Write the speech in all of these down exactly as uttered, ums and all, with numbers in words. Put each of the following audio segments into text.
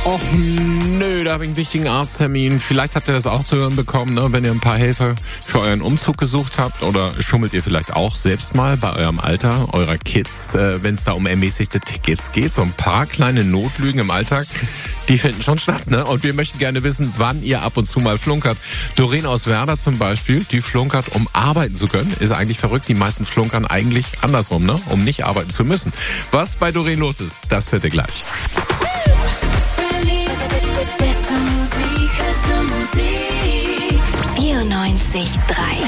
Och nö, da habe ich einen wichtigen Arzttermin. Vielleicht habt ihr das auch zu hören bekommen, ne? Wenn ihr ein paar Helfer für euren Umzug gesucht habt, oder schummelt ihr vielleicht auch selbst mal bei eurem Alter, eurer Kids, äh, wenn es da um ermäßigte Tickets geht. So ein paar kleine Notlügen im Alltag, die finden schon statt, ne? Und wir möchten gerne wissen, wann ihr ab und zu mal flunkert. Doreen aus Werder zum Beispiel, die flunkert, um arbeiten zu können. Ist eigentlich verrückt, die meisten flunkern eigentlich andersrum, ne? Um nicht arbeiten zu müssen. Was bei Doreen los ist, das hört ihr gleich. vierundneunzig Komma drei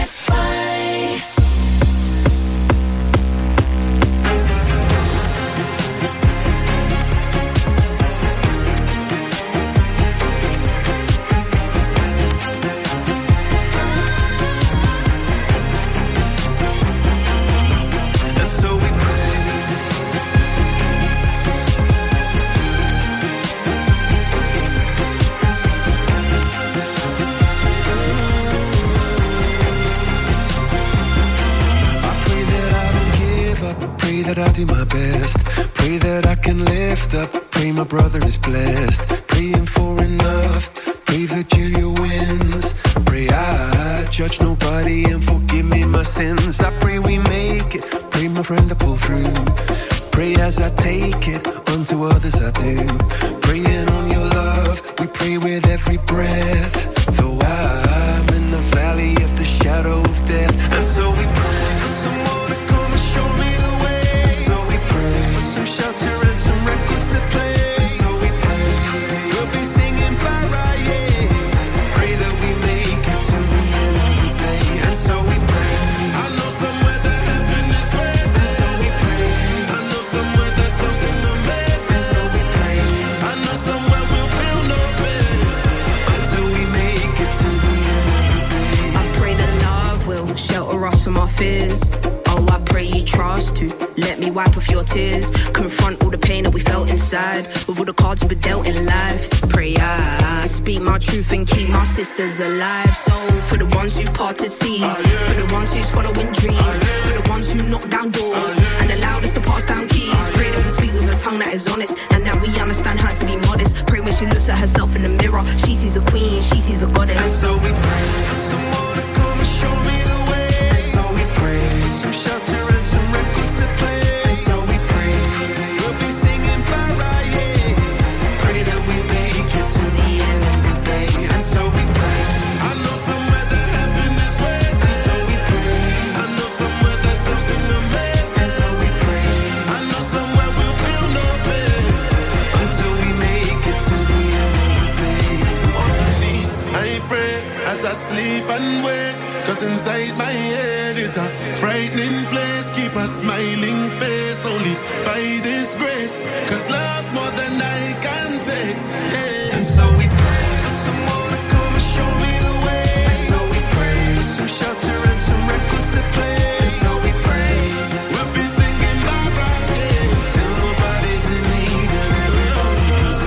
that I do my best. Pray that I can lift up. Pray my brother is blessed. Praying for enough. Pray that Julia wins. Pray I judge nobody and forgive me my sins. I pray we make it. Pray my friend to pull through. Pray as I take it. Unto others I do. Praying on your love. We pray with every breath. Though I'm in the valley of the shadow of death. And so we pray for someone to come and show me the way. For some shelter and some records to play. So we pray, we'll be singing para, yeah. Pray that we make it to the end of the day. And so we pray, I know somewhere that heaven is waiting. And so we pray, I know somewhere there's something amazing. And so we pray, I know somewhere we'll feel no pain until we make it to the end of the day. I pray that love will shelter us from our fears. Oh, I pray you trust to let me wipe off your tears. Confront all the pain that we felt inside. With all the cards we've been dealt in life. Pray I speak my truth and keep my sisters alive. So for the ones who parted seas, for the ones who's following dreams, for the ones who knock down doors and allowed us to pass down keys. Pray that we speak with a tongue that is honest and that we understand how to be modest. Pray when she looks at herself in the mirror, she sees a queen, she sees a goddess. And so we pray for someone to come and show me the way. And so we pray for some shelter and some records to play. And so we pray, we'll be singing para, yeah. Pray that we make it to the end of the day. And so we pray, I know somewhere that heaven is waiting. And so we pray, I know somewhere there's something amazing. And so we pray, I know somewhere we'll feel no pain until we make it to the end of the day. On my knees, I pray as I sleep and wake. Cause inside my head is a frightening place. Keep a smiling face only by this grace. Cause love's more than I can take, yeah. And so we pray for someone to come and show me the way. And so we pray for some shelter and some records to play. And so we pray, we'll be singing bye bye, yeah. Till nobody's in need and everybody's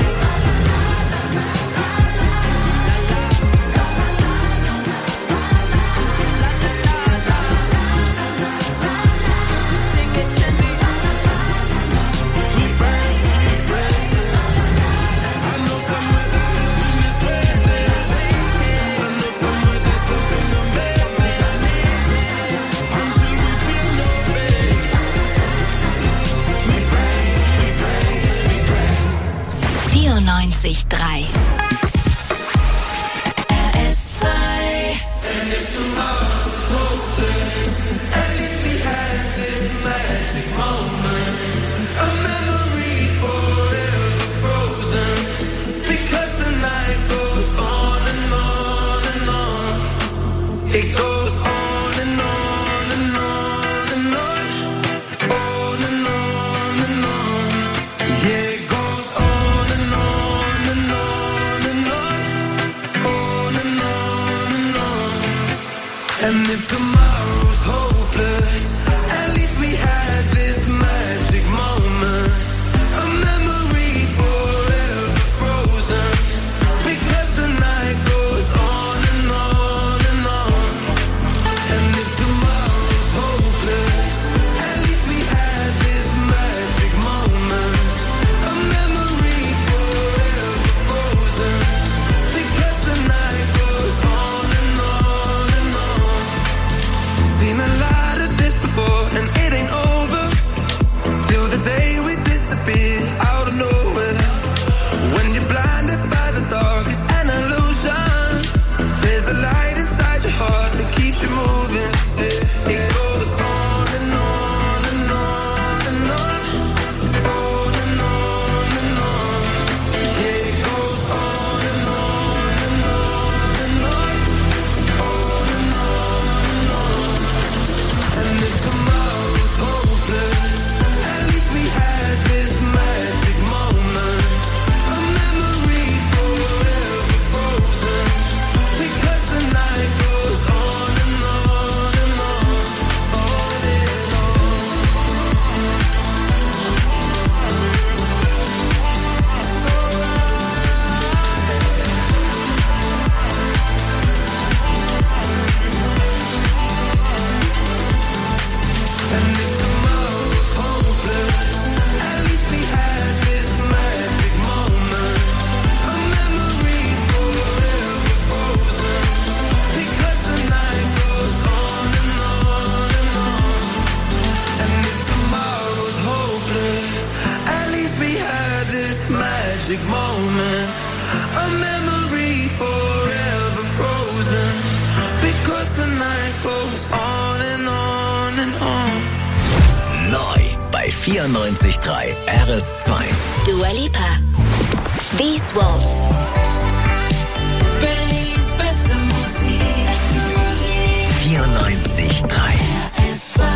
vierundneunzig Komma drei R S zwei. And if tomorrow's hopeless, at least we had this magic moment. A memory forever frozen. Because the night goes on and on and on. It goes on and on and on and on. On and on and on. Yeah, it goes on and on and on and on. On and on and on. And if tomorrow's hopeless, at least we had this magic moment. A memory forever frozen. Because the night goes on and on and on. And if tomorrow's hopeless, at least we had this magic moment. A memory forever magic moment, a memory forever frozen, because the night goes on and on and on. Neu bei vierundneunzig Komma drei R S zwei. Dua Lipa. These Walls. Berlins beste Musik. vierundneunzig Komma drei. R S zwei.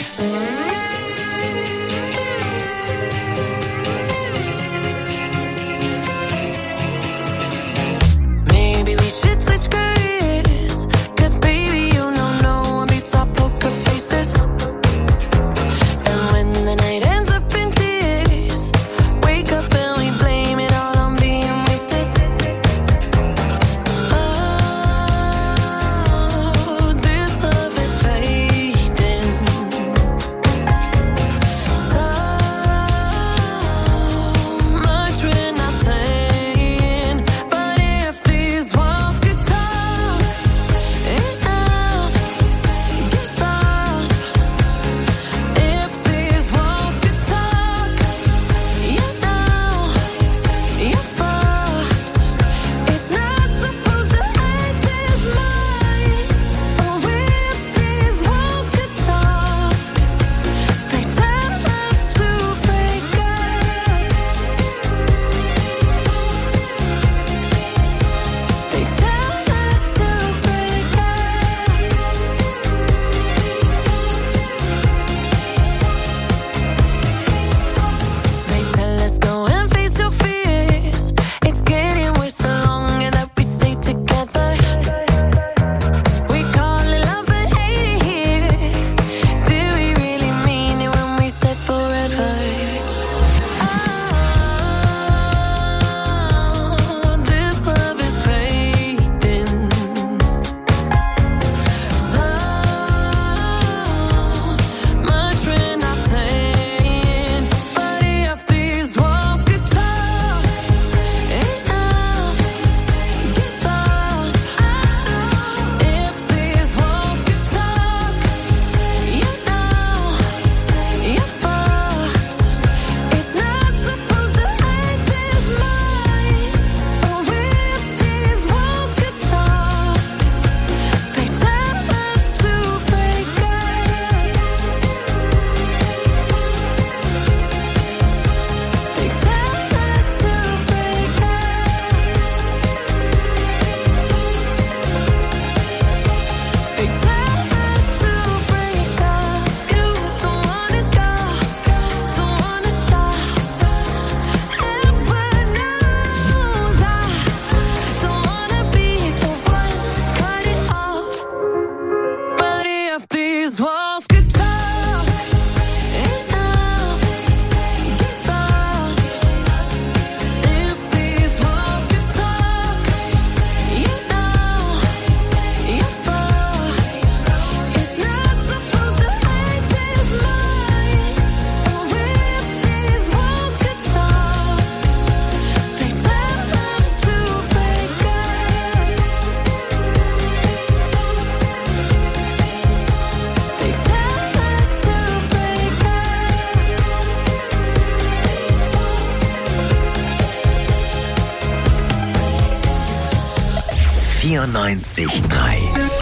vierundneunzig Komma drei.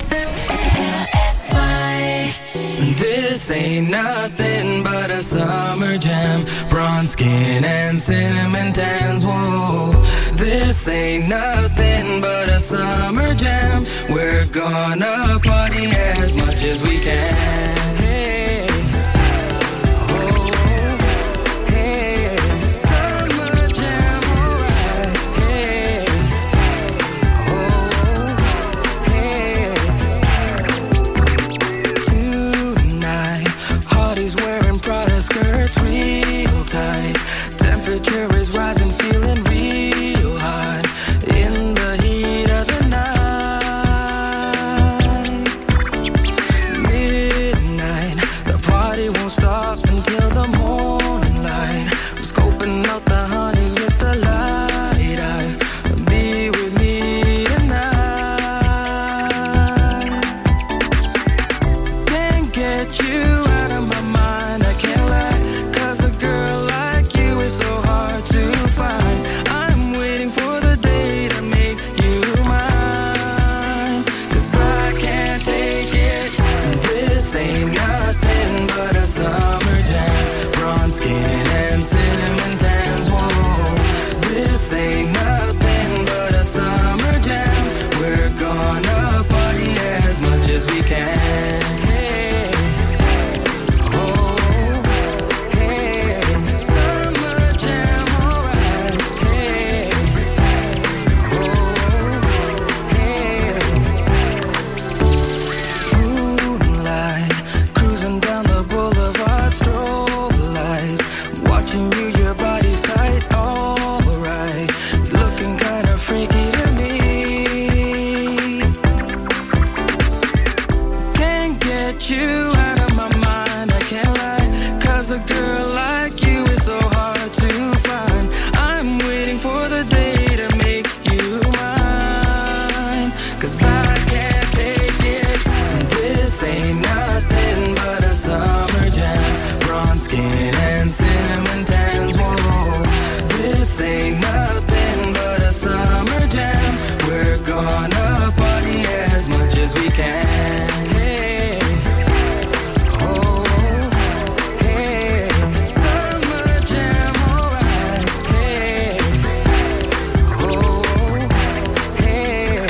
This ain't nothing but a summer jam. Bronze skin and cinnamon tans. Whoa, this ain't nothing but a summer jam. We're gonna party as much as we can. Hey, oh, hey, summer jam, alright. Hey, oh, hey. Tonight, Hardy's wearing Prada skirts real tight. Temperature is rising, feeling real hot in the heat of the night. Midnight. ain't nothing but a summer jam. We're gonna party as much as we can. Hey, oh, hey, summer jam, alright. Hey, oh, hey,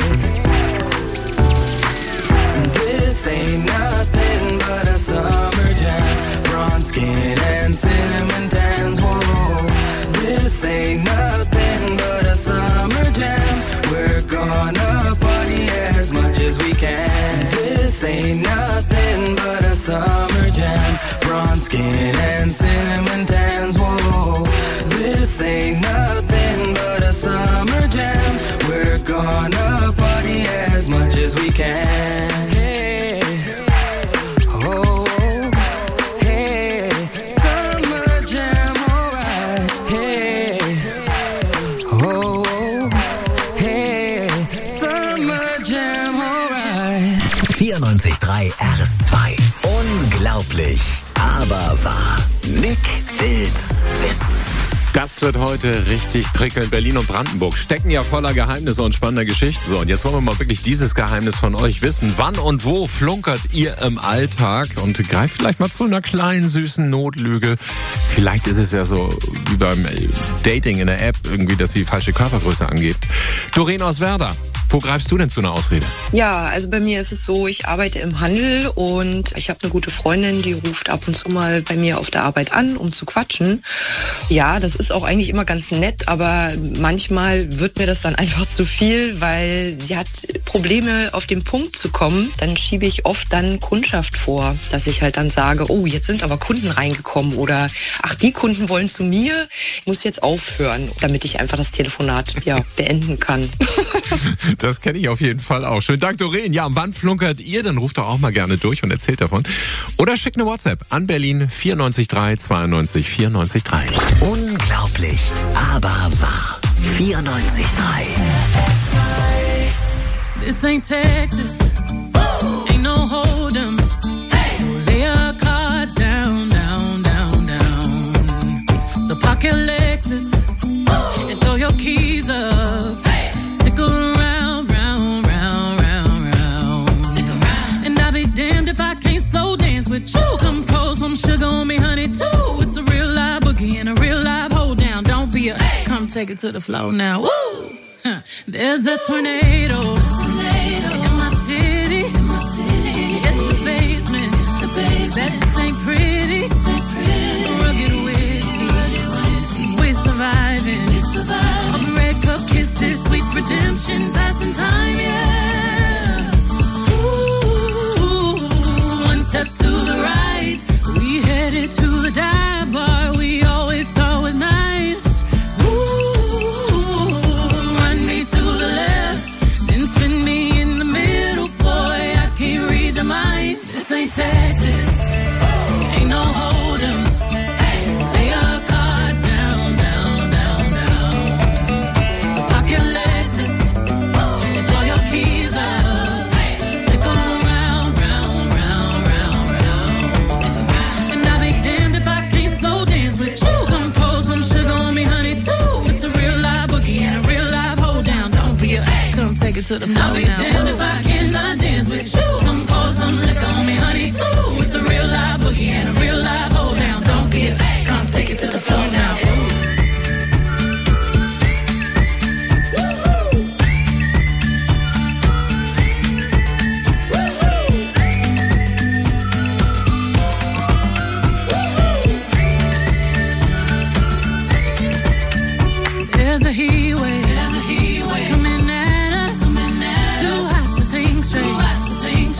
this ain't nothing but a summer jam. Bronze skin and cinnamon tans, whoa. This ain't nothing but a summer jam. We're gonna party as much as we can. This ain't nothing but a summer jam. Bronze skin and cinnamon tans, whoa. This ain't nothing but a summer jam. We're gonna party as much as we can. Hey, oh, hey, summer jam, alright. Hey, oh, hey, summer jam, alright. vierundneunzig Komma drei R S zwei. Unglaublich, aber wahr. Nick will's wissen. Das wird heute richtig prickelnd. Berlin und Brandenburg stecken ja voller Geheimnisse und spannender Geschichten. So, und jetzt wollen wir mal wirklich dieses Geheimnis von euch wissen. Wann und wo flunkert ihr im Alltag? Und greift vielleicht mal zu einer kleinen, süßen Notlüge. Vielleicht ist es ja so wie beim Dating in der App irgendwie, dass sie die falsche Körpergröße angibt. Doreen aus Werder, wo greifst du denn zu einer Ausrede? Ja, also bei mir ist es so, ich arbeite im Handel und ich habe eine gute Freundin, die ruft ab und zu mal bei mir auf der Arbeit an, um zu quatschen. Ja, das ist auch eigentlich immer ganz nett, aber manchmal wird mir das dann einfach zu viel, weil sie hat Probleme, auf den Punkt zu kommen. Dann schiebe ich oft dann Kundschaft vor, dass ich halt dann sage, oh, jetzt sind aber Kunden reingekommen oder ach, die Kunden wollen zu mir, ich muss jetzt aufhören, damit ich einfach das Telefonat ja beenden kann. Das kenne ich auf jeden Fall auch. Schönen Dank, Doreen. Ja, und wann flunkert ihr? Dann ruft doch auch mal gerne durch und erzählt davon. Oder schickt eine WhatsApp an Berlin vier neun drei zweiundneunzig vierundneunzig drei. Unglaublich, aber wahr. vierundneunzig Komma drei. This ain't Texas. Ain't no hold'em. So lay your cards down, down, down, down. So park your Lexus and throw your keys up. Stick around, round, round, round, round. Stick around. And I'll be damned if I can't slow dance with you. Come pour some sugar on me, honey, too. It's a real live boogie and a real live hold down. Don't be a come take it to the floor now. Woo! Huh. There's a tornado. In my city. It's the basement. That ain't pretty. Rugged whiskey. We're surviving. Of red cup kisses, sweet redemption, passing time, yeah. Ooh, one step to the right, we headed to the dive bar we always thought was nice. Ooh, run me to the left, then spin me in the middle, boy, I can't read your mind. This ain't Texas, ain't no hold'em. Lay your cards down, down, down, down. So park your Lexus and throw your keys up. Stick around, round, round, round, round. And I'll be damned if I can't slow dance with you. Come pour some sugar on me, honey, too. It's a real live boogie and a real live hold down. Don't be a come take it to the floor now. I'll be damned if I cannot dance with you. Come pour some liquor on me, honey, too. It's a real live boogie and a real live hold down. Don't be a come take it to the floor now. There's a heat wave coming at us. Too hot to think straight.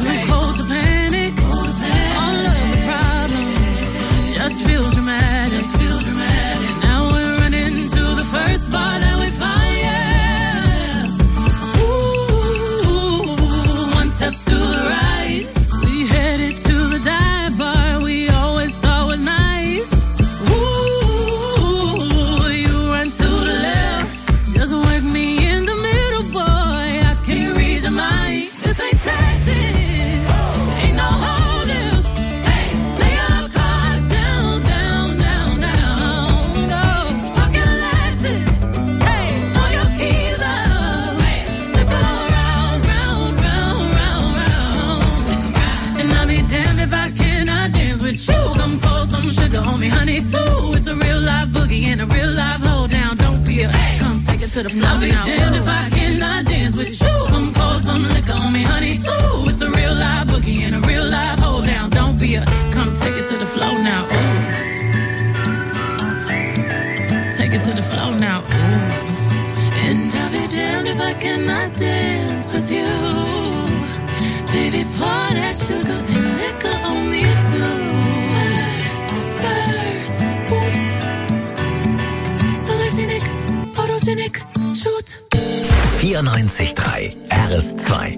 it to the floor. I'll be damned if I cannot dance with you. Come pour some liquor on me, honey, too. It's a real live boogie and a real live hold down. Don't be a, come take it to the floor now. Ooh. Take it to the floor now. Ooh. And I'll be damned if I cannot dance with you. Baby, pour that sugar and liquor on me too. Spurs, boots, Sologenic, Photogenic, Shoot. vierundneunzig Komma drei R S zwei.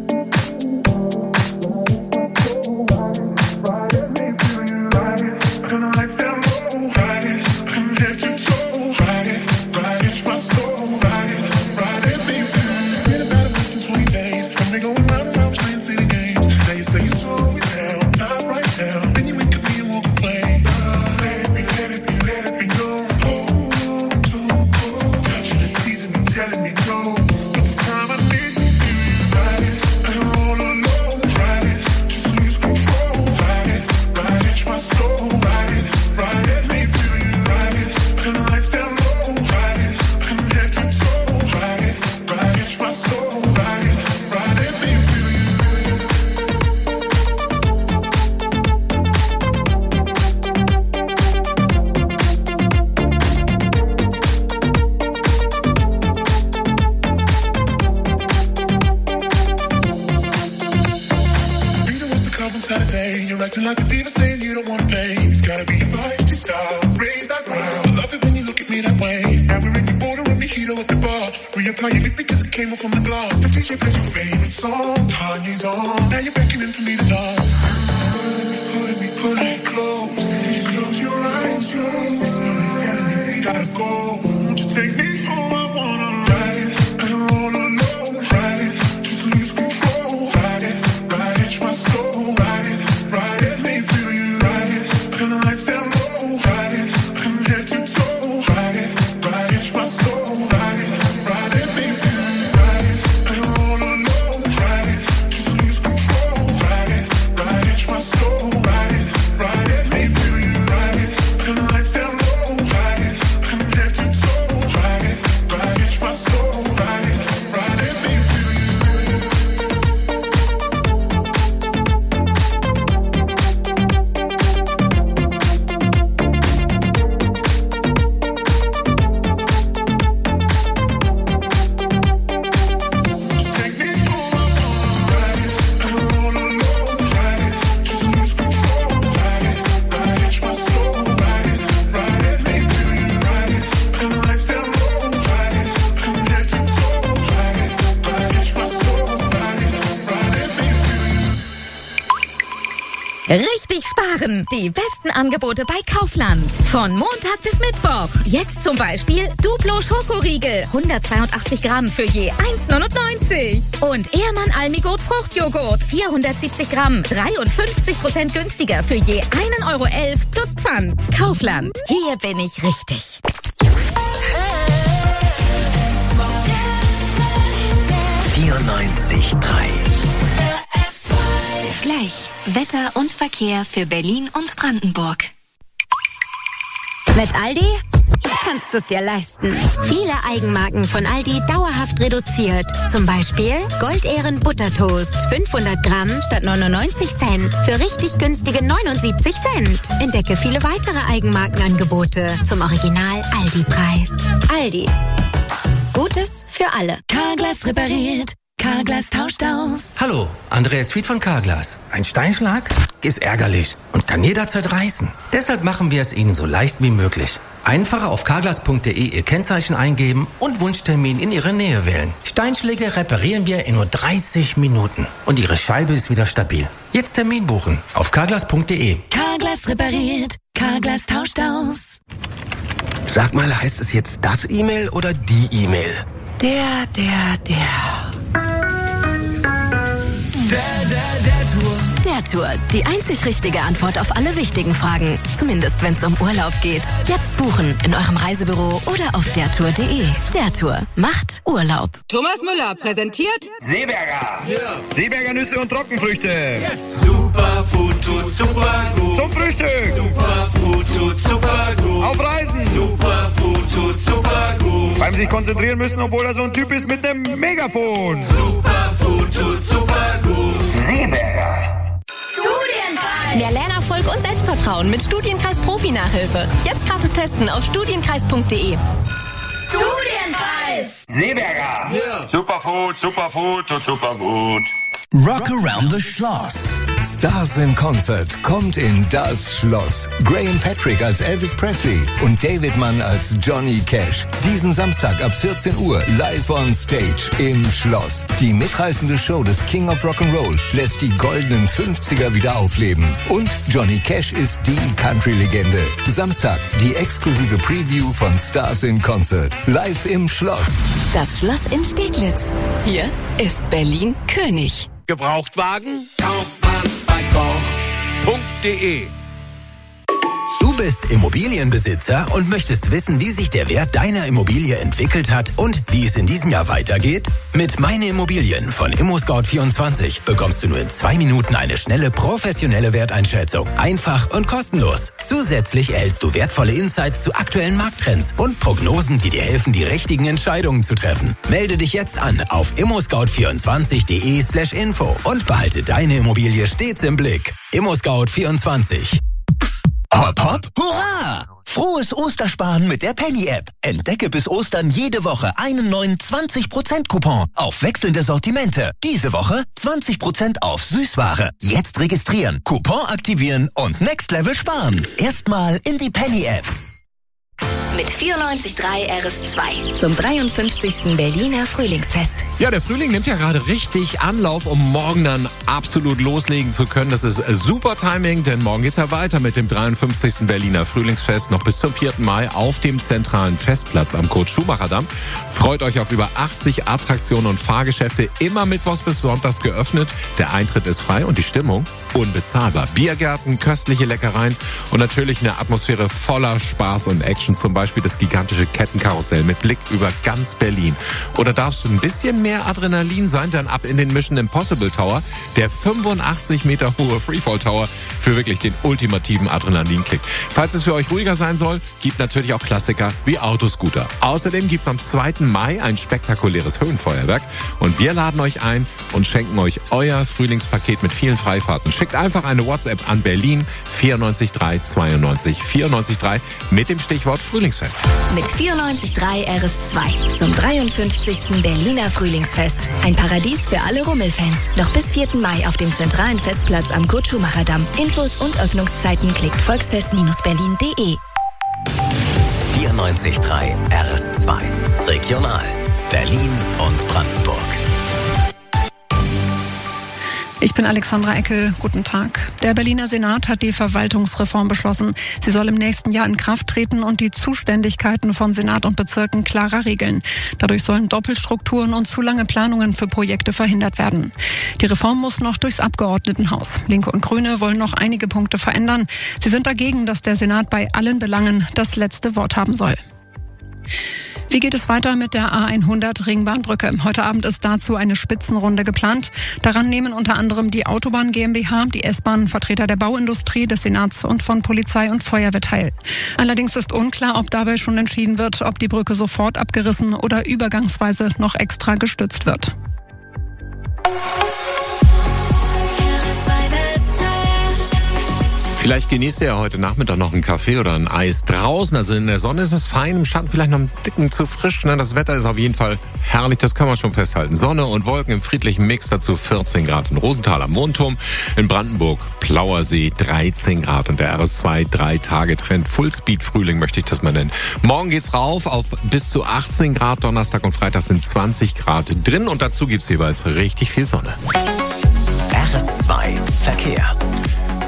Richtig sparen! Die besten Angebote bei Kaufland. Von Montag bis Mittwoch. Jetzt zum Beispiel Duplo Schokoriegel. hundertzweiundachtzig Gramm für je eins neunundneunzig. Und Ehrmann Almigurt Fruchtjoghurt. vierhundertsiebzig Gramm. dreiundfünfzig Prozent günstiger für je ein Euro elf plus Pfand. Kaufland. Hier bin ich richtig. vierundneunzig Komma drei. Gleich Wetter und Verkehr für Berlin und Brandenburg. Mit Aldi kannst du es dir leisten. Viele Eigenmarken von Aldi dauerhaft reduziert. Zum Beispiel Goldehren Buttertoast. fünfhundert Gramm statt neunundneunzig Cent. Für richtig günstige neunundsiebzig Cent. Entdecke viele weitere Eigenmarkenangebote zum Original Aldi-Preis. Aldi. Gutes für alle. Carglass repariert. Carglass tauscht aus. Hallo, Andreas Fied von Carglass. Ein Steinschlag ist ärgerlich und kann jederzeit reißen. Deshalb machen wir es Ihnen so leicht wie möglich. Einfach auf carglass punkt de Ihr Kennzeichen eingeben und Wunschtermin in Ihre Nähe wählen. Steinschläge reparieren wir in nur dreißig Minuten. Und Ihre Scheibe ist wieder stabil. Jetzt Termin buchen auf carglass punkt de. Carglass repariert. Carglass tauscht aus. Sag mal, heißt es jetzt das E-Mail oder die E-Mail? Der, der, der. Der, der, der Tour. Der Tour. Die einzig richtige Antwort auf alle wichtigen Fragen. Zumindest, wenn es um Urlaub geht. Jetzt buchen in eurem Reisebüro oder auf der tour punkt de. Der Tour macht Urlaub. Thomas Müller präsentiert Seeberger. Yeah. Seeberger Nüsse und Trockenfrüchte. Yes. Superfood tut super gut. Zum Frühstück. Superfood tut super gut. Auf Reisen. Superfood tut super gut. Beim sich konzentrieren müssen, obwohl er so ein Typ ist mit einem Megafon. Superfood tut super gut. Seeberger. Studienfall! Mehr Lernerfolg und Selbstvertrauen mit Studienkreis Profi-Nachhilfe. Jetzt gratis testen auf studienkreis punkt de. Studienfall! Seeberger. Yeah. Superfood, Superfood, tut super gut. Rock Around the Schloss. Stars in Concert kommt in das Schloss. Graham Patrick als Elvis Presley und David Mann als Johnny Cash. Diesen Samstag ab vierzehn Uhr live on stage im Schloss. Die mitreißende Show des King of Rock'n'Roll lässt die goldenen fünfziger wieder aufleben. Und Johnny Cash ist die Country-Legende. Samstag die exklusive Preview von Stars in Concert. Live im Schloss. Das Schloss in Steglitz. Hier ist Berlin König. Gebrauchtwagen? Kauft man bei koch punkt de. Du bist Immobilienbesitzer und möchtest wissen, wie sich der Wert deiner Immobilie entwickelt hat und wie es in diesem Jahr weitergeht? Mit Meine Immobilien von ImmoScout vierundzwanzig bekommst du nur in zwei Minuten eine schnelle, professionelle Werteinschätzung. Einfach und kostenlos. Zusätzlich erhältst du wertvolle Insights zu aktuellen Markttrends und Prognosen, die dir helfen, die richtigen Entscheidungen zu treffen. Melde dich jetzt an auf immoscout vierundzwanzig punkt de slash info und behalte deine Immobilie stets im Blick. ImmoScout vierundzwanzig. Hopp, hopp, hurra! Frohes Ostersparen mit der Penny-App. Entdecke bis Ostern jede Woche einen neuen zwanzig Prozent Coupon auf wechselnde Sortimente. Diese Woche zwanzig Prozent auf Süßware. Jetzt registrieren, Coupon aktivieren und Next Level sparen. Erstmal in die Penny-App. Mit vierundneunzig Komma drei R S zwei zum dreiundfünfzigsten Berliner Frühlingsfest. Ja, der Frühling nimmt ja gerade richtig Anlauf, um morgen dann absolut loslegen zu können. Das ist super Timing, denn morgen geht's ja weiter mit dem dreiundfünfzigsten Berliner Frühlingsfest noch bis zum vierten Mai auf dem zentralen Festplatz am Kurt-Schumacher-Damm. Freut euch auf über achtzig Attraktionen und Fahrgeschäfte, immer mittwochs bis sonntags geöffnet. Der Eintritt ist frei und die Stimmung unbezahlbar. Biergärten, köstliche Leckereien und natürlich eine Atmosphäre voller Spaß und Action. Zum Beispiel das gigantische Kettenkarussell mit Blick über ganz Berlin. Oder darfst du ein bisschen mehr Adrenalin sein, dann ab in den Mission Impossible Tower, der fünfundachtzig Meter hohe Freefall Tower für wirklich den ultimativen Adrenalinkick. Falls es für euch ruhiger sein soll, gibt natürlich auch Klassiker wie Autoscooter. Außerdem gibt's am zweiten Mai ein spektakuläres Höhenfeuerwerk und wir laden euch ein und schenken euch euer Frühlingspaket mit vielen Freifahrten. Schickt einfach eine WhatsApp an Berlin vierundneunzig drei zweiundneunzig vierundneunzig drei mit dem Stichwort Frühlingsfest. Mit vierundneunzig Komma drei R S zwei zum dreiundfünfzigsten Berliner Frühlingsfest. Ein Paradies für alle Rummelfans. Noch bis vierten Mai auf dem zentralen Festplatz am Kurt-Schumacher-Damm. Infos und Öffnungszeiten klickt volksfest Berlin punkt de. vierundneunzig Komma drei R S zwei. Regional. Berlin und Brandenburg. Ich bin Alexandra Eckel. Guten Tag. Der Berliner Senat hat die Verwaltungsreform beschlossen. Sie soll im nächsten Jahr in Kraft treten und die Zuständigkeiten von Senat und Bezirken klarer regeln. Dadurch sollen Doppelstrukturen und zu lange Planungen für Projekte verhindert werden. Die Reform muss noch durchs Abgeordnetenhaus. Linke und Grüne wollen noch einige Punkte verändern. Sie sind dagegen, dass der Senat bei allen Belangen das letzte Wort haben soll. Wie geht es weiter mit der A hundert Ringbahnbrücke? Heute Abend ist dazu eine Spitzenrunde geplant. Daran nehmen unter anderem die Autobahn GmbH, die S-Bahn, Vertreter der Bauindustrie, des Senats und von Polizei und Feuerwehr teil. Allerdings ist unklar, ob dabei schon entschieden wird, ob die Brücke sofort abgerissen oder übergangsweise noch extra gestützt wird. Vielleicht genießt ihr ja heute Nachmittag noch einen Kaffee oder ein Eis draußen. Also in der Sonne ist es fein, im Schatten vielleicht noch einen dicken zu frisch. Das Wetter ist auf jeden Fall herrlich, das kann man schon festhalten. Sonne und Wolken im friedlichen Mix, dazu vierzehn Grad in Rosenthal am Mondturm. In Brandenburg, Plauersee dreizehn Grad und der R S zwei drei Tage Trend. Fullspeed-Frühling möchte ich das mal nennen. Morgen geht's rauf auf bis zu achtzehn Grad. Donnerstag und Freitag sind zwanzig Grad drin und dazu gibt's jeweils richtig viel Sonne. R S zwei Verkehr.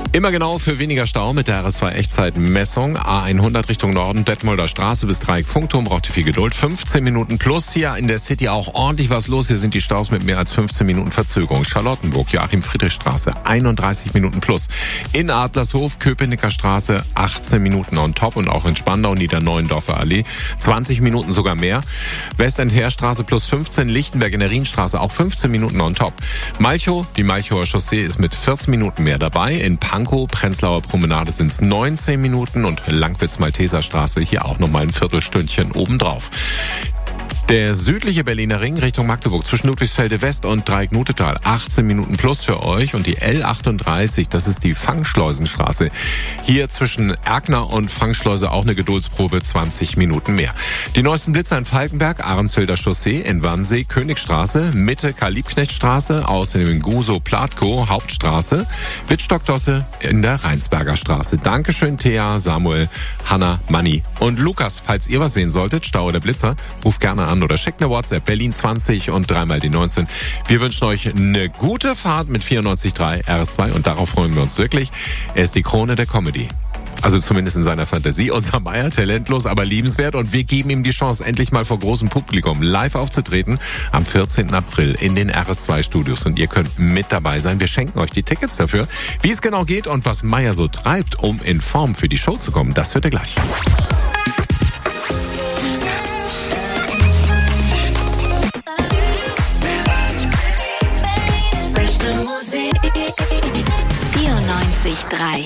Immer genau für weniger Stau mit der R S zwei Echtzeitmessung. A hundert Richtung Norden, Detmolder Straße bis Dreieck Funkturm, braucht ihr viel Geduld. fünfzehn Minuten plus. Hier in der City auch ordentlich was los. Hier sind die Staus mit mehr als fünfzehn Minuten Verzögerung. Charlottenburg, Joachim-Friedrich-Straße, einunddreißig Minuten plus. In Adlershof, Köpenicker Straße, achtzehn Minuten on top. Und auch in Spandau, Niederneuendorfer Allee, zwanzig Minuten sogar mehr. Westendheerstraße plus fünfzehn, Lichtenberg in der Rienstraße, auch fünfzehn Minuten on top. Malchow, die Malchower Chaussee ist mit vierzehn Minuten mehr dabei. In Pankow, Prenzlauer Promenade sind es neunzehn Minuten und Langwitz-Malteser Straße hier auch nochmal ein Viertelstündchen obendrauf. Der südliche Berliner Ring Richtung Magdeburg zwischen Ludwigsfelde West und Dreieck-Nutetal, achtzehn Minuten plus für euch. Und die L achtunddreißig, das ist die Fangschleusenstraße. Hier zwischen Erkner und Fangschleuse auch eine Geduldsprobe, zwanzig Minuten mehr. Die neuesten Blitzer in Falkenberg, Ahrensfelder Chaussee, in Wannsee, Königstraße, Mitte Karl-Liebknecht-Straße, außerdem in Gusow-Platkow, Hauptstraße, Wittstockdosse in der Rheinsberger Straße. Dankeschön, Thea, Samuel, Hanna, Manni und Lukas. Falls ihr was sehen solltet, Stau oder Blitzer, ruft gerne an oder schickt eine WhatsApp Berlin zwanzig und dreimal die neunzehn. Wir wünschen euch eine gute Fahrt mit vierundneunzig Komma drei R S zwei und darauf freuen wir uns wirklich. Er ist die Krone der Comedy. Also zumindest in seiner Fantasie. Unser Meier, talentlos, aber liebenswert. Und wir geben ihm die Chance, endlich mal vor großem Publikum live aufzutreten. Am vierzehnten April in den R S zwei Studios. Und ihr könnt mit dabei sein. Wir schenken euch die Tickets dafür. Wie es genau geht und was Meier so treibt, um in Form für die Show zu kommen, das hört ihr gleich. vierundneunzig Komma drei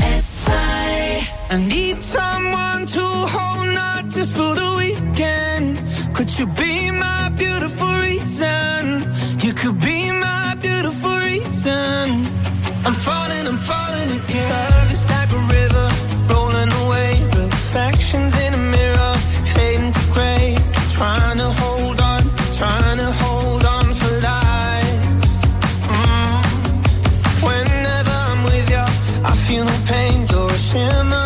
I need someone to hold, not just for the weekend. Could you be my beautiful reason? You could be my beautiful reason. I'm falling, I'm falling again. Love is like a river, rolling away. Reflections in a mirror, fading to gray. Trying to hold on, trying to hold on for life. Mm. Whenever I'm with you, I feel no pain. You're a shimmer.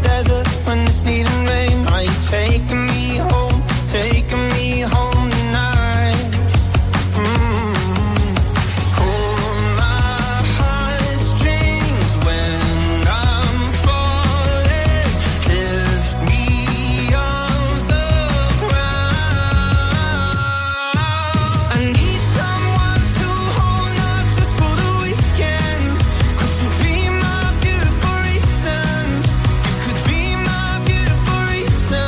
Taking me home, taking me home tonight. Mm-hmm. Hold my heartstrings when I'm falling. Lift me off the ground. I need someone to hold, not just for the weekend. Could you be my beautiful reason? You could be my beautiful reason.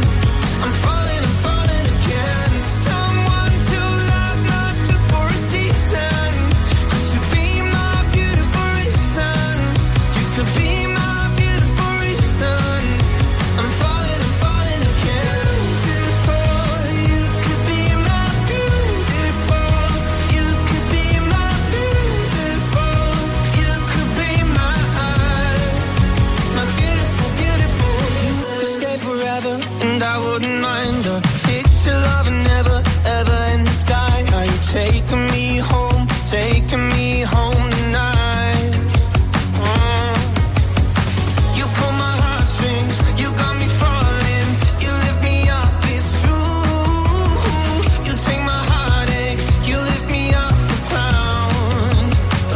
And I wouldn't mind a picture of an never, ever in the sky. Are you taking me home, taking me home tonight? Mm. You pull my heartstrings, you got me falling. You lift me up, it's true. You take my heartache, you lift me off the ground.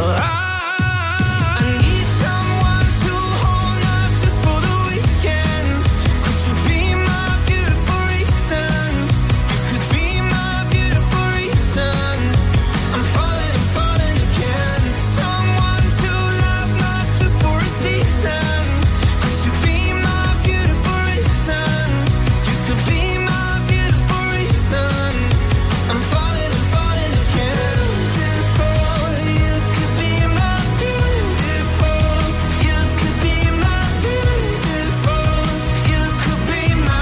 I, I need someone to hold, not just for the weekend. Could you be my beautiful reason? You could be my beautiful reason. I'm falling, I'm falling again. Someone to love, not just for a season. Could you be my beautiful reason? You could be my beautiful reason. I'm falling, I'm falling again. Beautiful, you could be my beautiful. You could be my beautiful. You could be my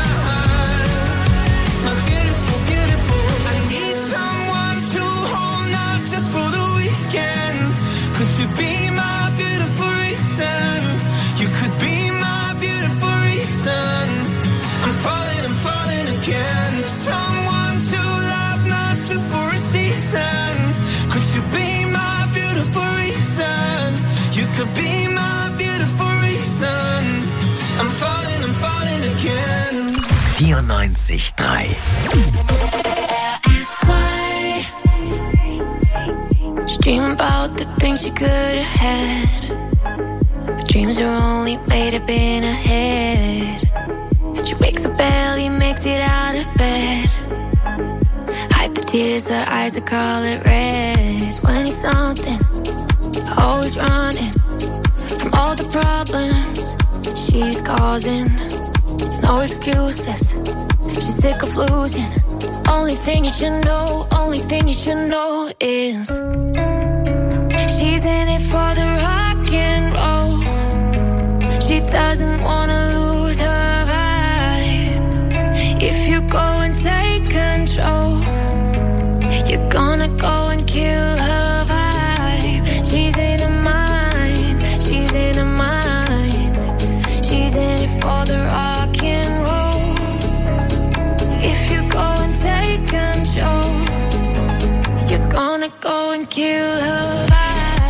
my beautiful, beautiful. I need someone to hold, not just for the weekend. Could you be my beautiful reason? You could be my beautiful reason. I'm falling, I'm falling again. Someone to love, not just for a season. Could you be my beautiful reason? You could be my beautiful reason. I'm falling, I'm falling again. vierundneunzig Komma drei Dream about the things you could have had. Dreams are only made up in her head. She wakes up barely, makes it out of bed. Hide the tears, her eyes are color red. twenty something, always running from all the problems she's causing. No excuses, she's sick of losing. Only thing you should know, only thing you should know is she's in it for the rock and roll. She doesn't wanna lose her vibe. If you go and take control, you're gonna go and kill her vibe. She's in her mind, she's in her mind. She's in it for the rock and roll. If you go and take control, you're gonna go and kill her vibe.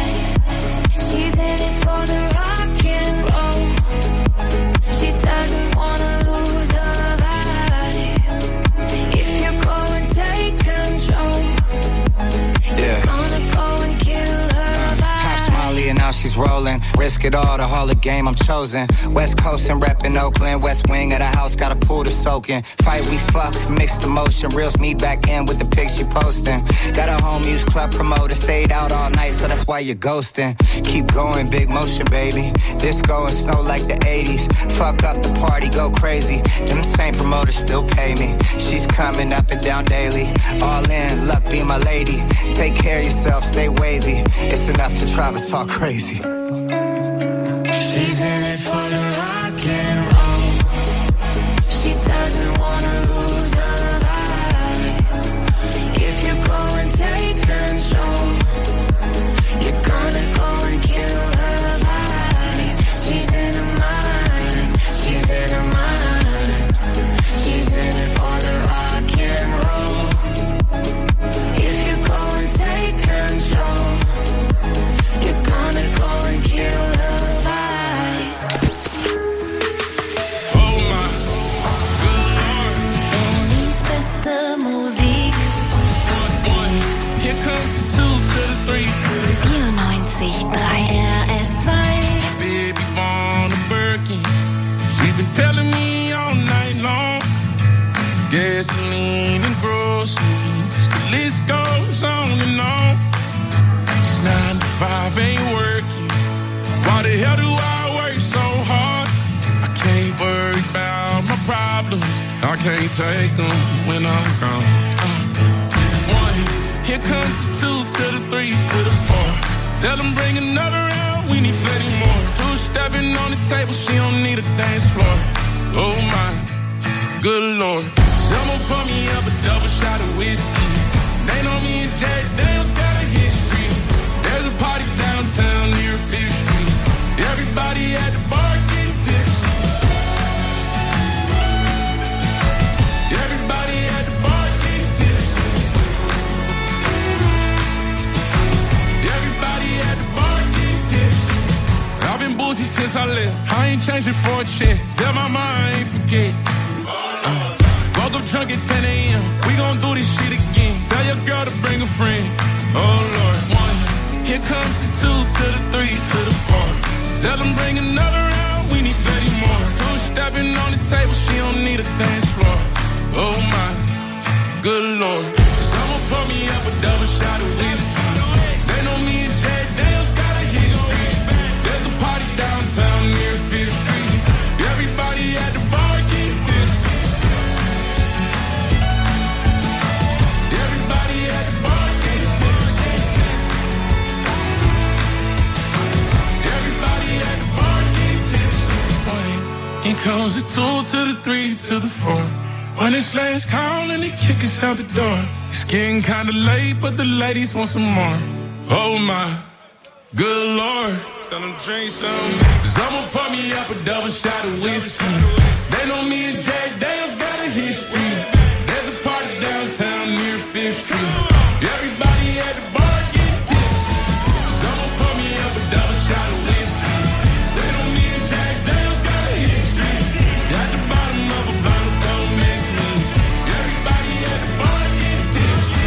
She's in it for the rock and roll. She doesn't wanna lose her vibe. If you go and take control, you're gonna go and kill her vibe. Pops Molly and now she's rolling. Risk it all, the Hall of Game I'm chosen. West Coast and reppin' Oakland. West wing of the house, got a pool to soak in. Fight we fuck, mixed emotion. Reels me back in with the pics she posting. Got a home use club promoter. Stayed out all night, so that's why you're ghosting. Keep going, big motion, baby. Disco and snow like the eighties. Fuck up the party, go crazy. Them same promoters still pay me. She's coming up and down daily. All in, luck be my lady. Take care of yourself, stay wavy. It's enough to Travis talk crazy. She's in it for the rock and roll. She doesn't wanna lose her vibe. If you go and take control, you're gonna go and kill her vibe. She's in her mind, she's in her mind. She's in it for the rock and roll. If you go and take control, you're gonna go and kill her vibe. vierundneunzig Komma drei R S zwei. Baby born a Birkin. She's been telling me all night long. Gasoline and groceries, the list goes on and on. It's nine to five ain't working. Why the hell do I work so hard? I can't worry about my problems. I can't take them when I'm gone. Uh, one, here comes the two to the three to the four. Tell them bring another round, we need plenty more. Two stepping on the table, she don't need a dance floor. Oh my, good lord. Someone pour me up a double shot of whiskey. They know me and Jack Daniels got a history. There's a party downtown near Fifth Street. Everybody at the bar getting tipsy. Everybody at the bar getting tipsy. Everybody at the bar getting tipsy. I've been boozy since I left. I ain't changing for a check. Tell my mom I ain't forget. Uh, woke up drunk at ten a.m. We gon' do this shit again. Tell your girl to bring a friend. Oh Lord, one. Here comes the two to the three to the four. Tell them bring another round, we need plenty more. Two stepping on the table, she don't need a dance floor. Oh my, good lord. Someone pour me up a double shot of whiskey. They know me and Jack Daniels got a history. There's a party downtown near Fifth Street. Everybody at the bar getting tipsy. Everybody at the bar getting tipsy. Everybody at the bar getting tipsy. Here comes the two to the three to the four. When it's last call and they kick us out the door. It's getting kinda late, but the ladies want some more. Oh my, good lord. Tell them drink some. Cause I'ma pour me up a double shot of whiskey. They know me and Jack Daniels got a history. There's a party downtown near Fifth Street. Everybody at the bar getting tipsy. Cause I'ma pour me up a double shot of whiskey. They know me and Jack Daniels got a history. At the bottom of a bottle, don't miss me. Everybody at the bar getting tipsy.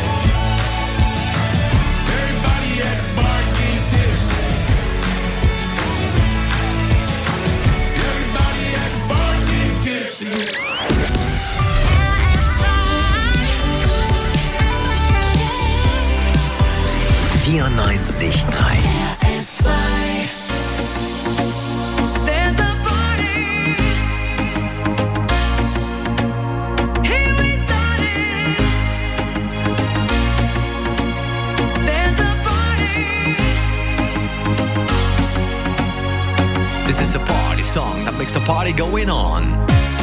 Everybody at the bar getting tipsy. vierundneunzig Komma drei. R S zwei. There's a party. Here we started. There's a party. This is a party song that makes the party going on.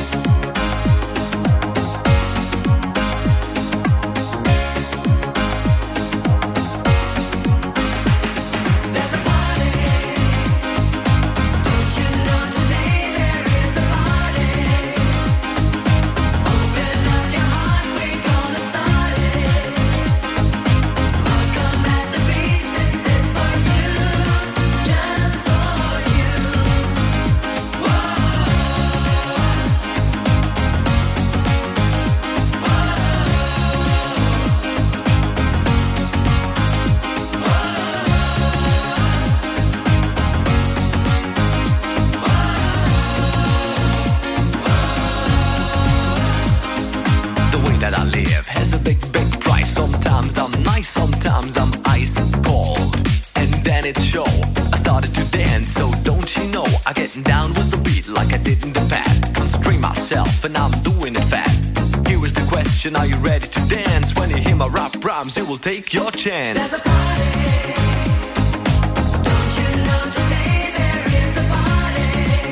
Sometimes I'm ice cold, and then it's show. I started to dance, so don't you know? I get down with the beat like I did in the past. Constrain myself, and I'm doing it fast. Here is the question: are you ready to dance? When you hear my rap rhymes, you will take your chance. There's a party. Don't you know today there is a party?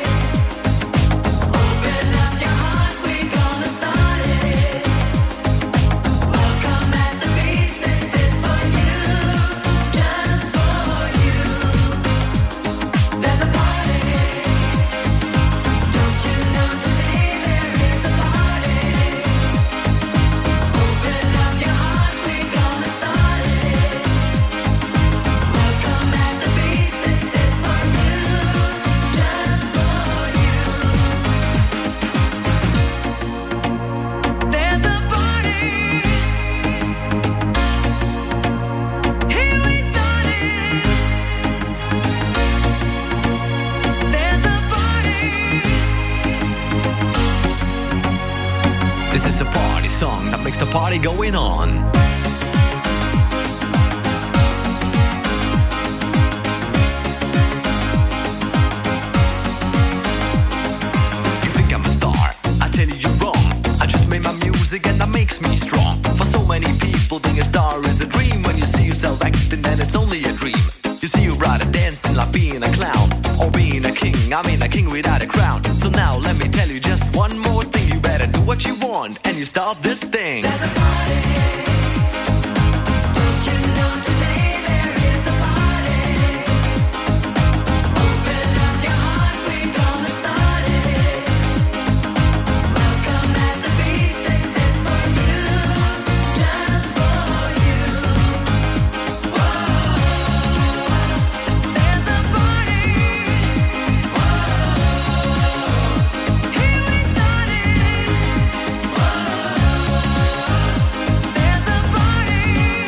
Open up your heart, we're gonna start it. Welcome at the beach, this is for you, just for you. There's a party. Don't you know today there is a party? Open up your heart, we're gonna start it. Welcome at the beach, this is for you, just for you. There's a party. Here we started. There's a party. This is a party song that makes the party going on. You think I'm a star? I tell you you're wrong. I just made my music and that makes me strong. For so many people, being a star is a dream. When you see yourself acting, then it's only a dream. You see, you'd rather dancing like being a clown or being a king. I mean, a king without a crown. So now let me tell you just one more thing. You better do what you want and you start this thing. There's a party. Don't you know today there is a party? Open up your heart, we're gonna start it. Welcome at the beach, this is for you, just for you. Whoa. There's a party. Whoa. Here we started. There's a party.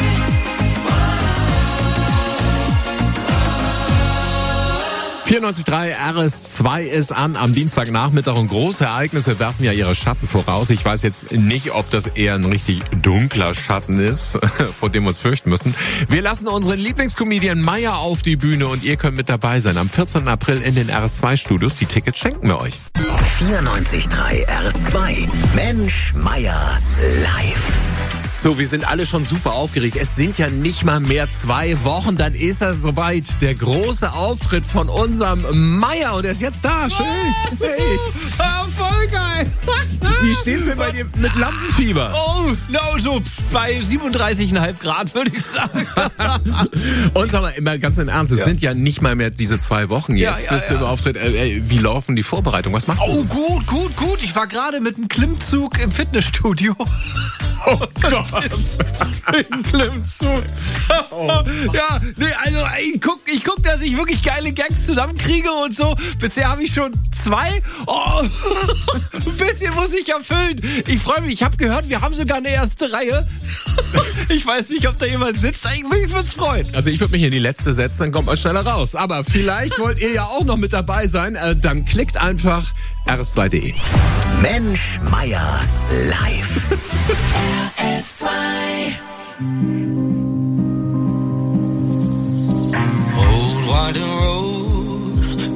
vierundneunzig Komma drei R S zwei ist an am Dienstagnachmittag und große Ereignisse werfen ja ihre Schatten voraus. Ich weiß jetzt nicht, ob das eher ein richtig dunkler Schatten ist, vor dem wir uns fürchten müssen. Wir lassen unseren Lieblingscomedian Meier auf die Bühne und ihr könnt mit dabei sein. Am vierzehnten April in den R S zwei Studios. Die Tickets schenken wir euch. vierundneunzig Komma drei R S zwei. Mensch, Meier, live. So, wir sind alle schon super aufgeregt. Es sind ja nicht mal mehr zwei Wochen, dann ist es soweit. Der große Auftritt von unserem Meier und er ist jetzt da. Schön. Hey. Ah, voll geil. Wie stehst du denn bei dir mit Lampenfieber? Oh, no, so bei siebenunddreißig Komma fünf Grad, würde ich sagen. Und sag mal, immer ganz im Ernst, es Ja. sind ja nicht mal mehr diese zwei Wochen jetzt, Ja, ja, bis du ja. im Auftritt. Äh, wie laufen die Vorbereitungen? Was machst Oh, du? gut, gut, gut. Ich war gerade mit einem Klimmzug im Fitnessstudio. Oh Gott. Ein Klimmzug. Ja, nee, also ich guck, ich guck, dass ich wirklich geile Gags zusammenkriege und so. Bisher habe ich schon zwei. Oh, ein bisschen muss ich erfüllen. Ich freue mich. Ich habe gehört, wir haben sogar eine erste Reihe. Ich weiß nicht, ob da jemand sitzt. Ich würde es freuen. Also ich würde mich in die letzte setzen, dann kommt man schneller raus. Aber vielleicht wollt ihr ja auch noch mit dabei sein. Äh, dann klickt einfach R S zwei Punkt de. Mensch, Meier, live. R S zwei.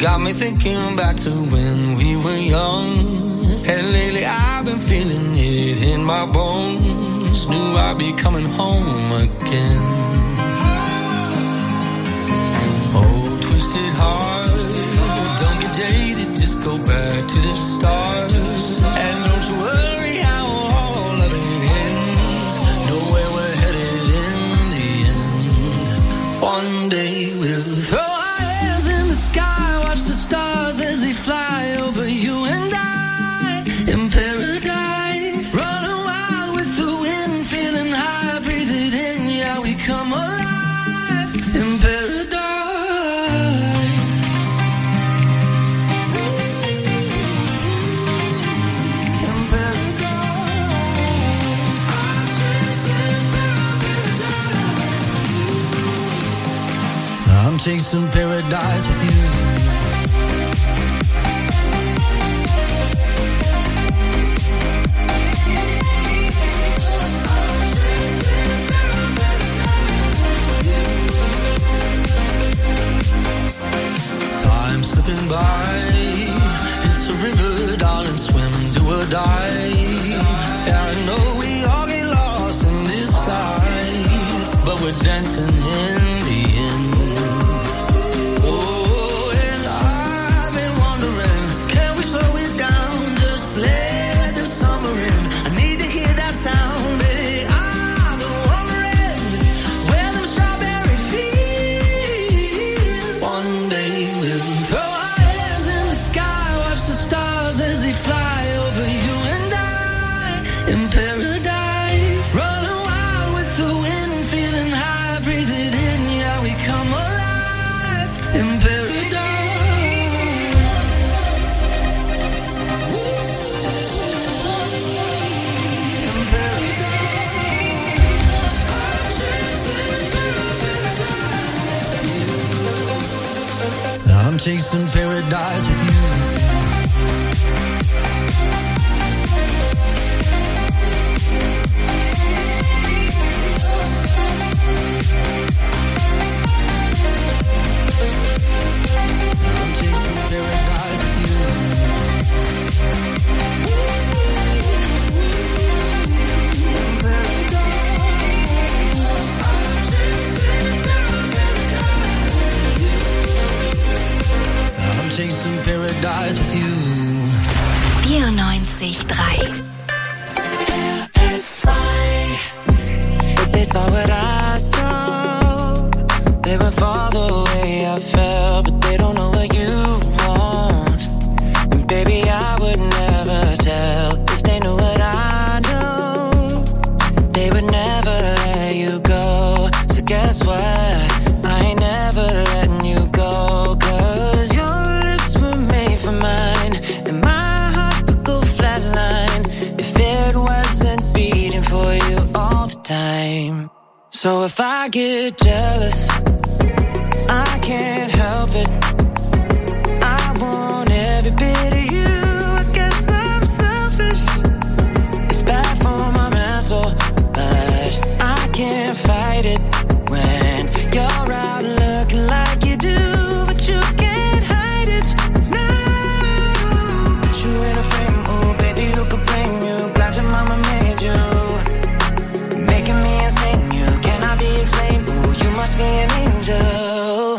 got me thinking back to when we were young. And lately I've been feeling it in my bones. Knew I'd be coming home again. Oh, twisted heart, don't get jaded, just go back to the start. And don't you worry how all of it ends. Know where we're headed in the end. One day we'll throw our hands in the sky, watch the stars as they fly over you and I in paradise. Running wild with the wind, feeling high, breathe it in, yeah, we come alive in paradise. I'm chasing paradise with you. Time slipping by, it's a river, darling, swim, do or die. Yeah, I know we all get lost in this life, but we're dancing in the end. Oh, and I've been wondering, can we slow it down, just let the summer in? I need to hear that sound, baby. I've been wondering where them strawberry fields. One day we'll throw our hands in the sky, watch the stars as they fly over you and I in paradise. Running wild with the wind, feeling high, breathe it in, yeah, we come alive in paradise. I'm chasing paradise with you. I'm chasing paradise with you. I'm chasing paradise with you. vierundneunzig Komma drei. But they saw what I saw. They would fall the way I felt, but they don't know what you want. And baby, I would never tell if they knew what I know. They would never let you go. So guess what? I ain't never letting you go. 'Cause your lips were made for mine, and my heart would go flatline if it wasn't beating for you all the time. So if I get jealous, I can't help it. I want every bit of you. I guess I'm selfish. It's bad for my mental, but I can't fight it when you're out looking like you do, but you can't hide it. No, put you in a frame, oh baby, who could blame you? Glad your mama made you, making me insane. You cannot be explained. Ooh, you must be an angel.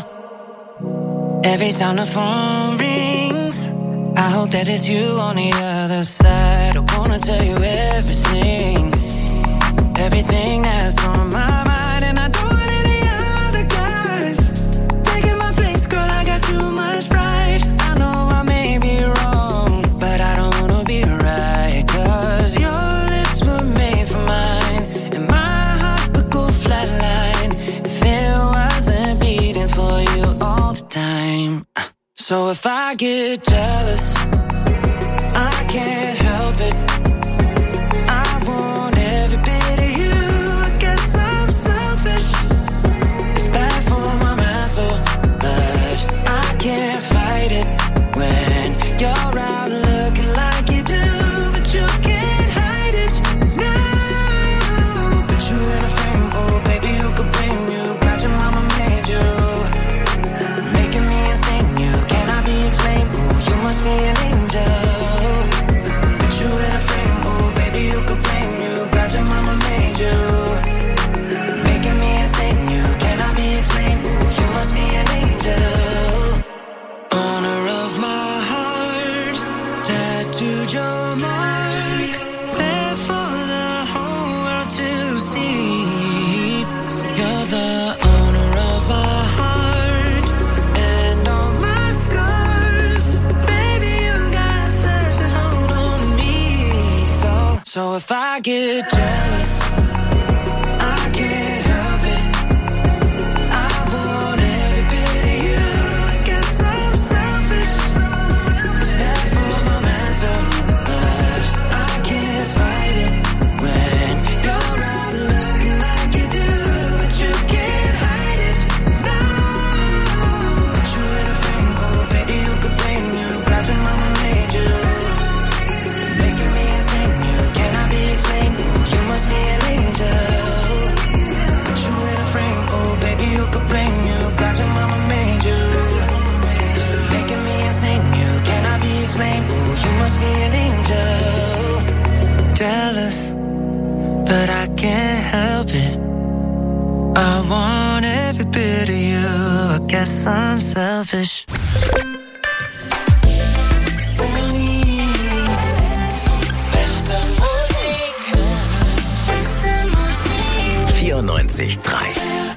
Every time the phone rings, I hope that it's you on the other side. I wanna tell you everything, everything that's on my mind, and I don't want any other guys taking my place, girl. I got too much pride. I know I may be wrong, but I don't wanna be right. 'Cause your lips were made for mine, and my heart would go flatline if it wasn't beating for you all the time. So if I get jealous, I can't help it. I want every bit of you. I guess I'm selfish. It's bad for my mental, but I can't fight it when you're out looking like you do, but you can't hide it. No, put you in a frame, oh baby, who could blame you? Glad your mama made you, making me insane. You cannot be sleep. You're the owner of my heart and all my scars. Baby, you got such a hold on me. So, so if I get jealous, I can't help it. I want every bit of you. I guess I'm selfish. It's bad for my mental, but I can't fight it when you're out looking like you do, but you can't hide it. No, put you in a frame, oh baby, you could blame you. Glad your mama made you, making me insane. You cannot be explained. Ooh, you must be an angel. Put you in a frame, oh baby, you could blame you. Glad your mama made you, making me insane. You cannot be explained. Ooh, you must be an angel. Jealous, but I can't help it. I want every bit of you. I guess I'm selfish. vierundneunzig Komma drei.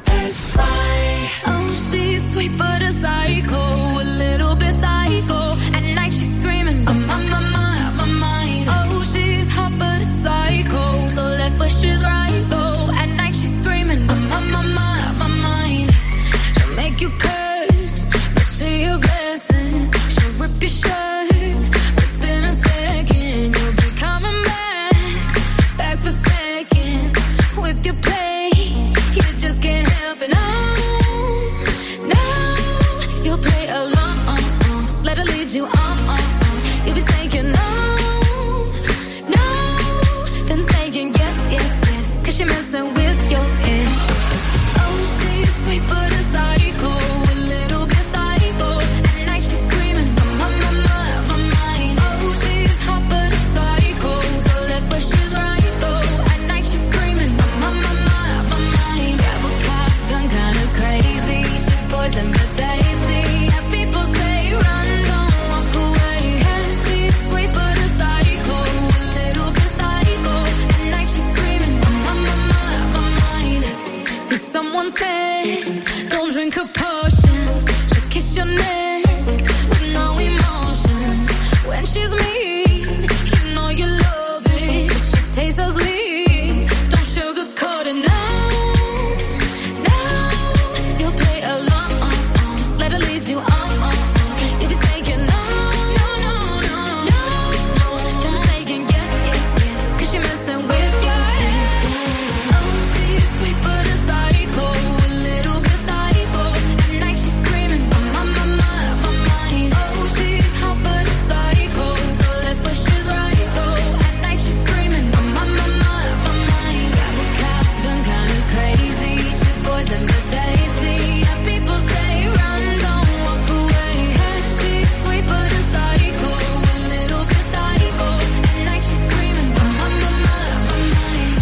Oh, she's sweet but a psycho, a little bit psycho. At night she's screaming, I'm on my mind, on my mind. Oh, she's hot but a psycho, so left but she's right though. At night she's screaming, I'm on my mind, on my mind. She'll make you curse, but see a blessing. She'll rip your shirt within a second. You'll be coming back, back for second with your play. You just can't help it. No, no, you'll play along. Let her lead you on. You'll be saying no, no, then saying yes, yes, yes. Cause you're messing with your head. Oh, she's sweet but a psycho, a little bit psycho. At night she's screaming, I'm on my mind, my mind. Oh, she's hot but a psycho, so left but she's right though. At night she's screaming, I'm on my mind, my mind. Grab a cop, gun kinda crazy. She's poison but tasty. Yeah, people say run, don't walk away. Yeah, she's sweet but a psycho, a little bit psycho. At night she's screaming, I'm on my mind, my mind. See, someone said, don't drink her potions. She'll kiss your neck with no emotion. When she's mean, you know you love it. She tastes so sweet, don't sugarcoat it. No, no, you'll play along. Let her lead you on. You'll be saying no, no, no, no, no. Then saying yes, yes, yes. Cause you're messing with your head. Oh, she's sweet but a psycho, a little bit psycho. At night she's screaming, I'm on my mind, my mind. Oh, she's hot but a psycho, so left but she's right though. At night she's screaming, I'm on my mind, my mind. Grab a cop, gun kinda crazy. She's poison but tasty. Yeah, people say run, don't walk away. Yeah, she's sweet but a psycho, a little bit psycho. At night she's screaming, I'm on my mind, my mind.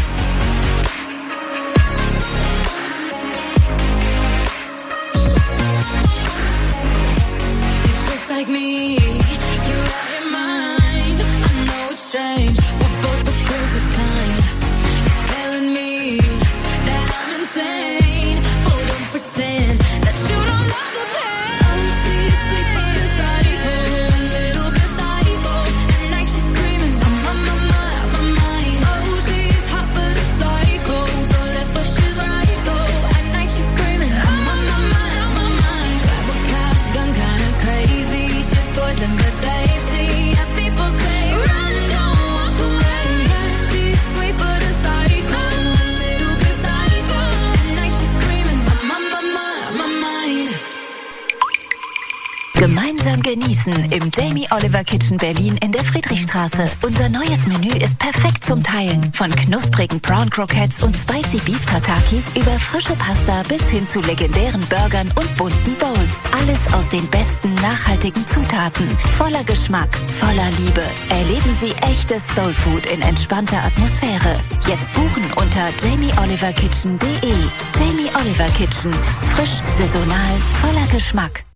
You're just like me, you're out your mind. I know it's strange, we're both the crazy kind. You're telling me that I'm insane, but don't pretend that you don't love the pain. Oh, she's sweet but a psycho, a little bit psycho. At night she's screaming, I'm on my mind, my mind. Oh, she's hot but a psycho, so left but she's right though. At night she's screaming, I'm on my mind, my mind. Grab a cop, gun kinda crazy. She's poison but tasty. Yeah, people say run, don't walk away. Yeah, she's sweet but a psycho, a little bit psycho. At night she's screaming, I'm on my mind, my mind. Gemeinsam genießen im Jamie Oliver Kitchen Berlin in der Friedrichstraße. Unser neues Menü ist perfekt zum Teilen. Von knusprigen Prawn Croquettes und Spicy Beef Tataki über frische Pasta bis hin zu legendären Burgern und bunten Bowls. Alles aus den besten nachhaltigen Zutaten. Voller Geschmack, voller Liebe. Erleben Sie echtes Soulfood in entspannter Atmosphäre. Jetzt buchen unter jamie oliver kitchen punkt de. Jamie Oliver Kitchen. Frisch, saisonal, voller Geschmack.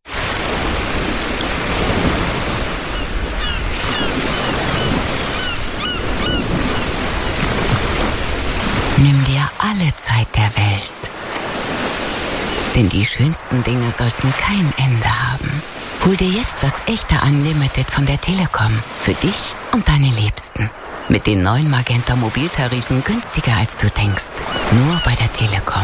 Nimm dir alle Zeit der Welt. Denn die schönsten Dinge sollten kein Ende haben. Hol dir jetzt das echte Unlimited von der Telekom. Für dich und deine Liebsten. Mit den neuen Magenta Mobiltarifen günstiger als du denkst. Nur bei der Telekom.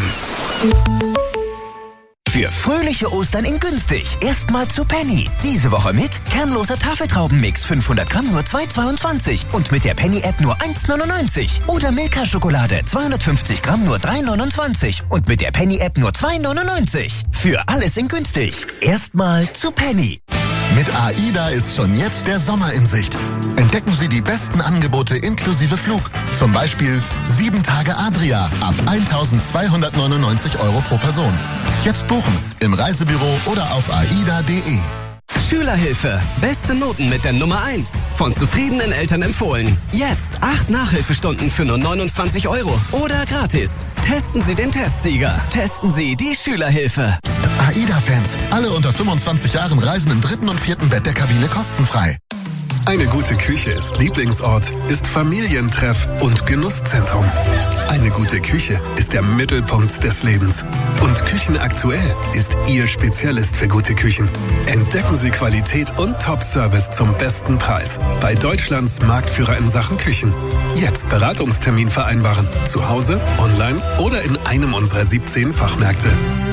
Für fröhliche Ostern in günstig. Erstmal zu Penny. Diese Woche mit kernloser Tafeltraubenmix fünfhundert Gramm nur zwei Euro zweiundzwanzig und mit der Penny-App nur eins Euro neunundneunzig. Oder Milka-Schokolade zweihundertfünfzig Gramm nur drei Euro neunundzwanzig und mit der Penny-App nur zwei Euro neunundneunzig. Für alles in günstig. Erstmal zu Penny. Mit AIDA ist schon jetzt der Sommer in Sicht. Entdecken Sie die besten Angebote inklusive Flug. Zum Beispiel sieben Tage Adria ab eintausendzweihundertneunundneunzig Euro pro Person. Jetzt buchen im Reisebüro oder auf aida punkt de. Schülerhilfe. Beste Noten mit der Nummer eins. Von zufriedenen Eltern empfohlen. Jetzt acht Nachhilfestunden für nur neunundzwanzig Euro. Oder gratis. Testen Sie den Testsieger. Testen Sie die Schülerhilfe. AIDA-Fans, alle unter fünfundzwanzig Jahren reisen im dritten und vierten Bett der Kabine kostenfrei. Eine gute Küche ist Lieblingsort, ist Familientreff und Genusszentrum. Eine gute Küche ist der Mittelpunkt des Lebens. Und Küchenaktuell ist Ihr Spezialist für gute Küchen. Entdecken Sie Qualität und Top-Service zum besten Preis. Bei Deutschlands Marktführer in Sachen Küchen. Jetzt Beratungstermin vereinbaren. Zu Hause, online oder in einem unserer siebzehn Fachmärkte.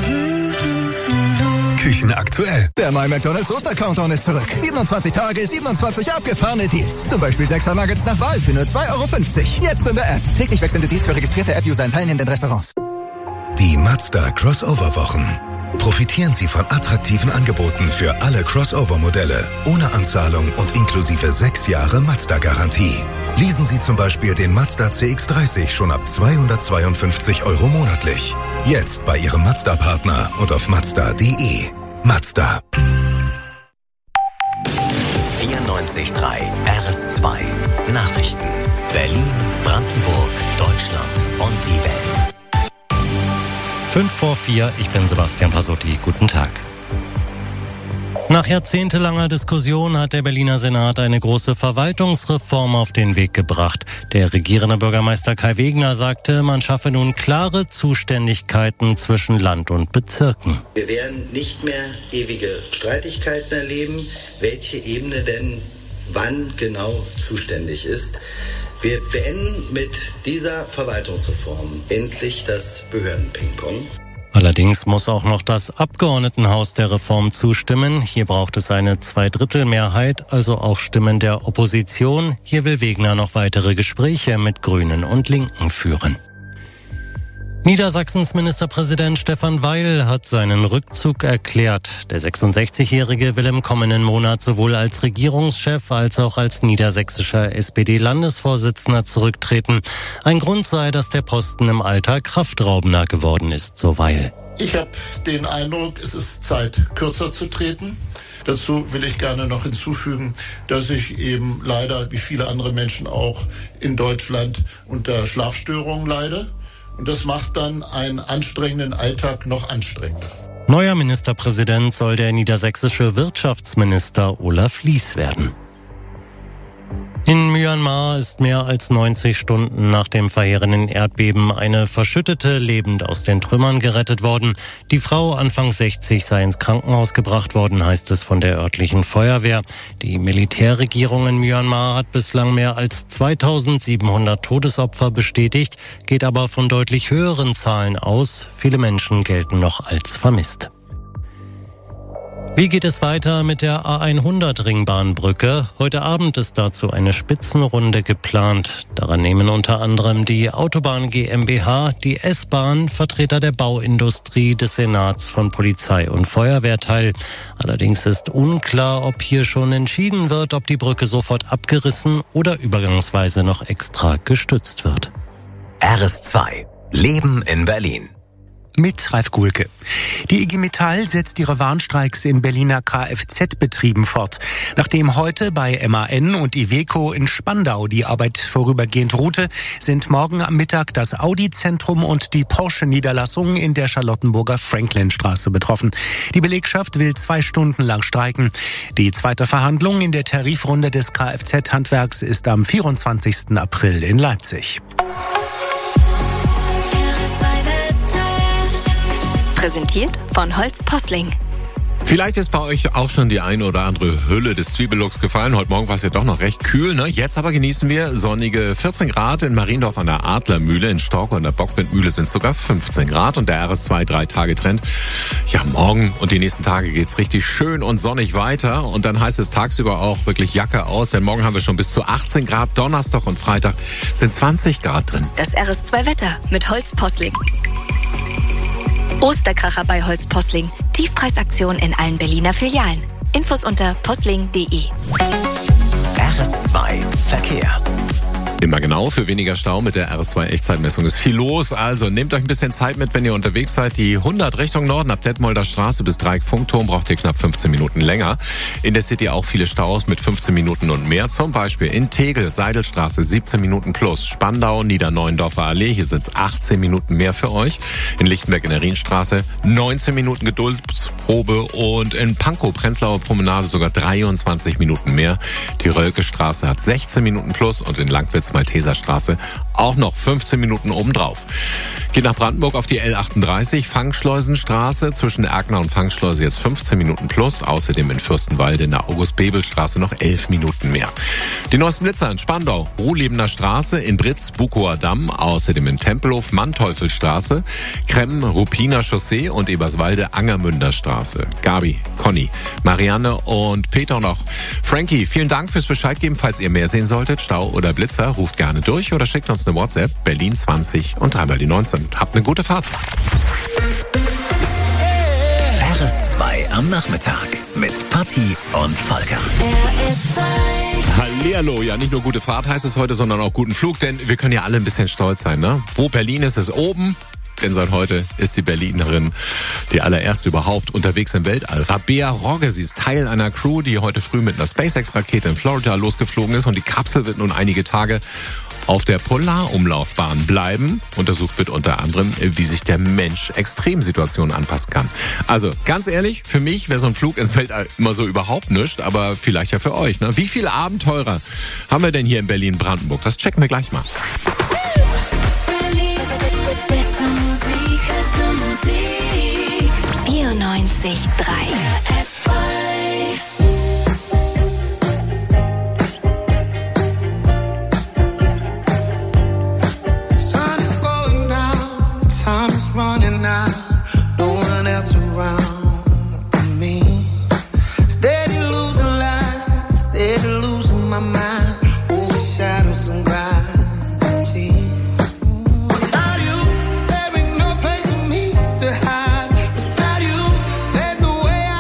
Küchen aktuell. Der neue McDonald's Oster-Countdown ist zurück. siebenundzwanzig Tage, siebenundzwanzig abgefahrene Deals. Zum Beispiel sechser Nuggets nach Wahl für nur zwei Euro fünfzig. Jetzt in der App. Täglich wechselnde Deals für registrierte App-User in teilnehmenden Restaurants. Die Mazda Crossover-Wochen. Profitieren Sie von attraktiven Angeboten für alle Crossover-Modelle. Ohne Anzahlung und inklusive sechs Jahre Mazda-Garantie. Leasen Sie zum Beispiel den Mazda C X dreißig schon ab zweihundertzweiundfünfzig Euro monatlich. Jetzt bei Ihrem Mazda-Partner und auf mazda punkt de. Mazda. vierundneunzig Komma drei R S zwei. Nachrichten. Berlin, Brandenburg, Deutschland und die Welt. Fünf vor vier, ich bin Sebastian Pasotti. Guten Tag. Nach jahrzehntelanger Diskussion hat der Berliner Senat eine große Verwaltungsreform auf den Weg gebracht. Der regierende Bürgermeister Kai Wegner sagte, man schaffe nun klare Zuständigkeiten zwischen Land und Bezirken. Wir werden nicht mehr ewige Streitigkeiten erleben, welche Ebene denn wann genau zuständig ist. Wir beenden mit dieser Verwaltungsreform endlich das Behörden-Ping-Pong. Allerdings muss auch noch das Abgeordnetenhaus der Reform zustimmen. Hier braucht es eine Zweidrittelmehrheit, also auch Stimmen der Opposition. Hier will Wegner noch weitere Gespräche mit Grünen und Linken führen. Niedersachsens Ministerpräsident Stefan Weil hat seinen Rückzug erklärt. Der sechsundsechzigjährige will im kommenden Monat sowohl als Regierungschef als auch als niedersächsischer S P D-Landesvorsitzender zurücktreten. Ein Grund sei, dass der Posten im Alter kraftraubender geworden ist, so Weil. Ich habe den Eindruck, es ist Zeit, kürzer zu treten. Dazu will ich gerne noch hinzufügen, dass ich eben leider, wie viele andere Menschen auch in Deutschland, unter Schlafstörungen leide. Und das macht dann einen anstrengenden Alltag noch anstrengender. Neuer Ministerpräsident soll der niedersächsische Wirtschaftsminister Olaf Lies werden. In Myanmar ist mehr als neunzig Stunden nach dem verheerenden Erdbeben eine Verschüttete lebend aus den Trümmern gerettet worden. Die Frau, Anfang sechzig, sei ins Krankenhaus gebracht worden, heißt es von der örtlichen Feuerwehr. Die Militärregierung in Myanmar hat bislang mehr als zweitausendsiebenhundert Todesopfer bestätigt, geht aber von deutlich höheren Zahlen aus. Viele Menschen gelten noch als vermisst. Wie geht es weiter mit der A hundert Ringbahnbrücke? Heute Abend ist dazu eine Spitzenrunde geplant. Daran nehmen unter anderem die Autobahn GmbH, die S-Bahn, Vertreter der Bauindustrie, des Senats, von Polizei und Feuerwehr teil. Allerdings ist unklar, ob hier schon entschieden wird, ob die Brücke sofort abgerissen oder übergangsweise noch extra gestützt wird. R S zwei. Leben in Berlin. Mit Ralf Guhlke. Die I G Metall setzt ihre Warnstreiks in Berliner Kfz-Betrieben fort. Nachdem heute bei M A N und Iveco in Spandau die Arbeit vorübergehend ruhte, sind morgen am Mittag das Audi-Zentrum und die Porsche-Niederlassung in der Charlottenburger Franklinstraße betroffen. Die Belegschaft will zwei Stunden lang streiken. Die zweite Verhandlung in der Tarifrunde des Kfz-Handwerks ist am vierundzwanzigsten April in Leipzig. Präsentiert von Holz Posling. Vielleicht ist bei euch auch schon die eine oder andere Hülle des Zwiebellooks gefallen. Heute Morgen war es ja doch noch recht kühl, ne? Jetzt aber genießen wir sonnige vierzehn Grad. In Mariendorf an der Adlermühle, in Storkow an der Bockwindmühle sind es sogar fünfzehn Grad. Und der R S zwei drei Tage Trend. Ja, morgen und die nächsten Tage geht's richtig schön und sonnig weiter. Und dann heißt es tagsüber auch wirklich Jacke aus. Denn morgen haben wir schon bis zu achtzehn Grad. Donnerstag und Freitag sind zwanzig Grad drin. Das R S zwei Wetter mit Holz Posling. Osterkracher bei Holz Posling. Tiefpreisaktion in allen Berliner Filialen. Infos unter posling punkt de. R S zwei Verkehr. Immer genau, für weniger Stau mit der R S zwei Echtzeitmessung ist viel los. Also nehmt euch ein bisschen Zeit mit, wenn ihr unterwegs seid. Die hundert Richtung Norden ab Detmolder Straße bis Dreieck-Funkturm braucht ihr knapp fünfzehn Minuten länger. In der City auch viele Staus mit fünfzehn Minuten und mehr. Zum Beispiel in Tegel, Seidelstraße siebzehn Minuten plus. Spandau, Niederneuendorfer Allee, hier sind es achtzehn Minuten mehr für euch. In Lichtenberg in der Rienstraße neunzehn Minuten Geduldsprobe und in Pankow, Prenzlauer Promenade sogar dreiundzwanzig Minuten mehr. Die Rölke Straße hat sechzehn Minuten plus und in Langwitz Malteserstraße auch noch fünfzehn Minuten obendrauf. Geht nach Brandenburg auf die L achtunddreißig, Fangschleusenstraße zwischen Erkner und Fangschleuse jetzt fünfzehn Minuten plus. Außerdem in Fürstenwalde in der August-Bebel-Straße noch elf Minuten mehr. Die neuesten Blitzer in Spandau, Ruhlebener Straße, in Britz, Bukower Damm, außerdem in Tempelhof, Manteuffelstraße, Kremmen, Ruppiner Chaussee und Eberswalde, Angermünder Straße. Gabi, Conny, Marianne und Peter und auch Frankie, vielen Dank fürs Bescheid geben. Falls ihr mehr sehen solltet, Stau oder Blitzer, ruft gerne durch oder schickt uns eine WhatsApp, Berlin zwanzig und dreimal die neunzehn. Habt eine gute Fahrt. R S zwei am Nachmittag mit Patti und Volker. Hallihallo, ja, nicht nur gute Fahrt heißt es heute, sondern auch guten Flug, denn wir können ja alle ein bisschen stolz sein, ne? Wo Berlin ist, ist oben. Denn seit heute ist die Berlinerin die allererste überhaupt unterwegs im Weltall. Rabea Rogge, sie ist Teil einer Crew, die heute früh mit einer SpaceX-Rakete in Florida losgeflogen ist. Und die Kapsel wird nun einige Tage auf der Polarumlaufbahn bleiben. Untersucht wird unter anderem, wie sich der Mensch Extremsituationen anpassen kann. Also ganz ehrlich, für mich wäre so ein Flug ins Weltall immer so überhaupt nichts, aber vielleicht ja für euch. Ne? Wie viele Abenteurer haben wir denn hier in Berlin-Brandenburg? Das checken wir gleich mal. vierundneunzig Komma drei Sun is going down, time is running out, no one else around me. Steady losing light, steady losing my mind, over shadows and gravity. Without you, there ain't no place for me to hide. Without you, there's no way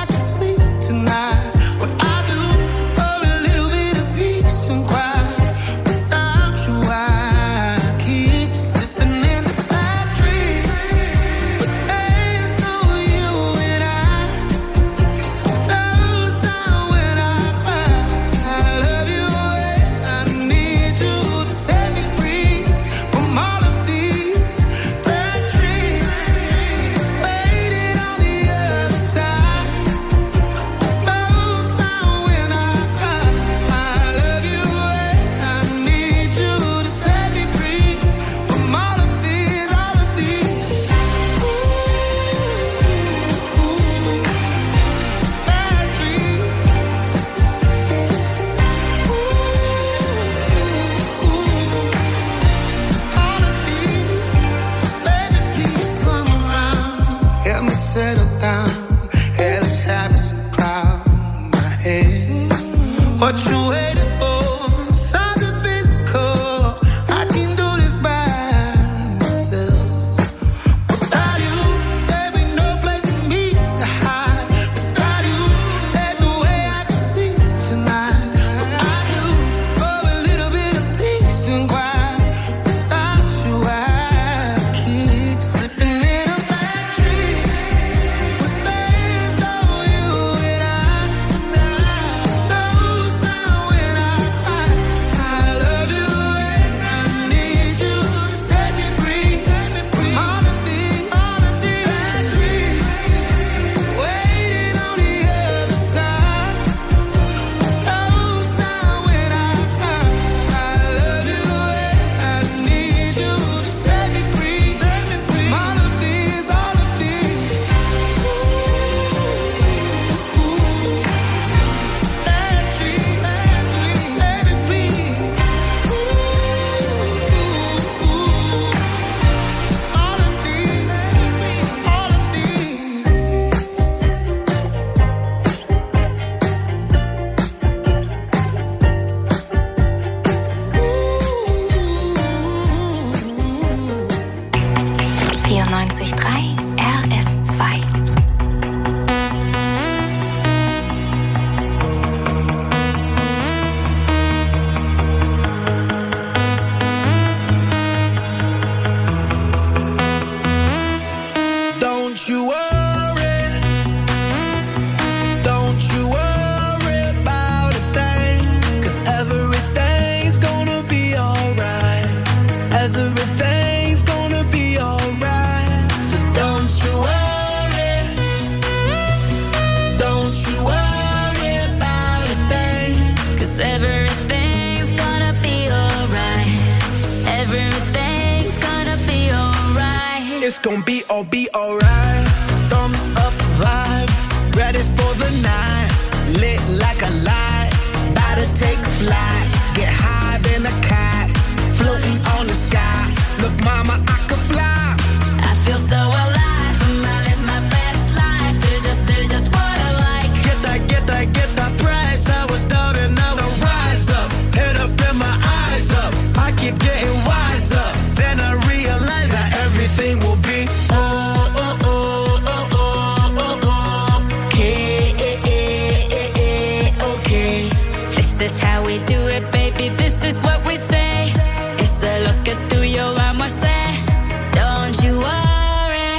vierundneunzig Komma drei R S zwei. Don't you worry, don't you worry about a thing, 'cause everything's gonna be alright. Everything's gonna be alright. So don't you worry, don't you worry about a thing, 'cause everything's gonna be alright. Everything's gonna be alright. It's gonna be all be alright. Thumbs up vibe, ready for the night. Lit like a light, about to take a flight. Get high than a cat, floating on the sky. Look, mama, I could fly. I feel so alive. I live my best life. Do just, do just what I like. Get that, get that, get that price. I was down and now I rise up. Head up and my eyes up. I keep getting wiser. Then I realize that everything will be oh, oh, oh, oh, oh, oh, oh. Okay, okay. This is how we do it, baby. This is what we say. It's a look at through your arm, I say. Don't you worry.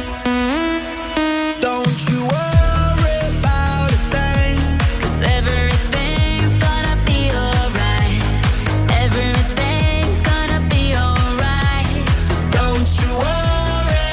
Don't you worry about a thing, 'Cause everything's gonna be alright. Everything's gonna be alright. so don't you worry.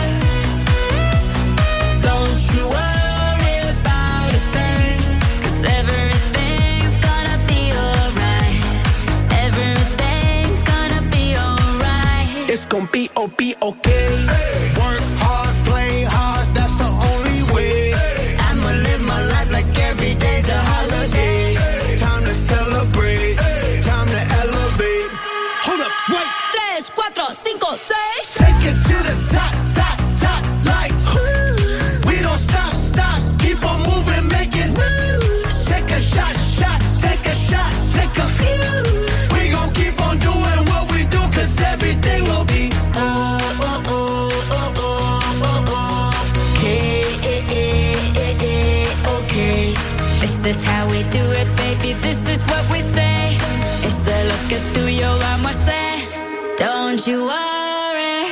Don't you worry about a thing, 'Cause everything's gonna be alright. Everything's gonna be alright. it's gonna be oh be okay. Work hard, play hard, that's the only way. I'ma live my life like every day's a holiday. Time to celebrate, time to elevate. Hold up, wait. Tres, cuatro, cinco, seis. Take it to the top, top, top, like we don't stop, stop, keep on moving, make it moves. Take a shot, shot, take a shot, take a few. We gon' keep on doing what we do, 'cause everything will be oh, oh, oh, oh, oh, oh, oh. Okay, okay. This is how we do it, baby. This is what we say. It's a look at through your arm, I say. Don't you worry.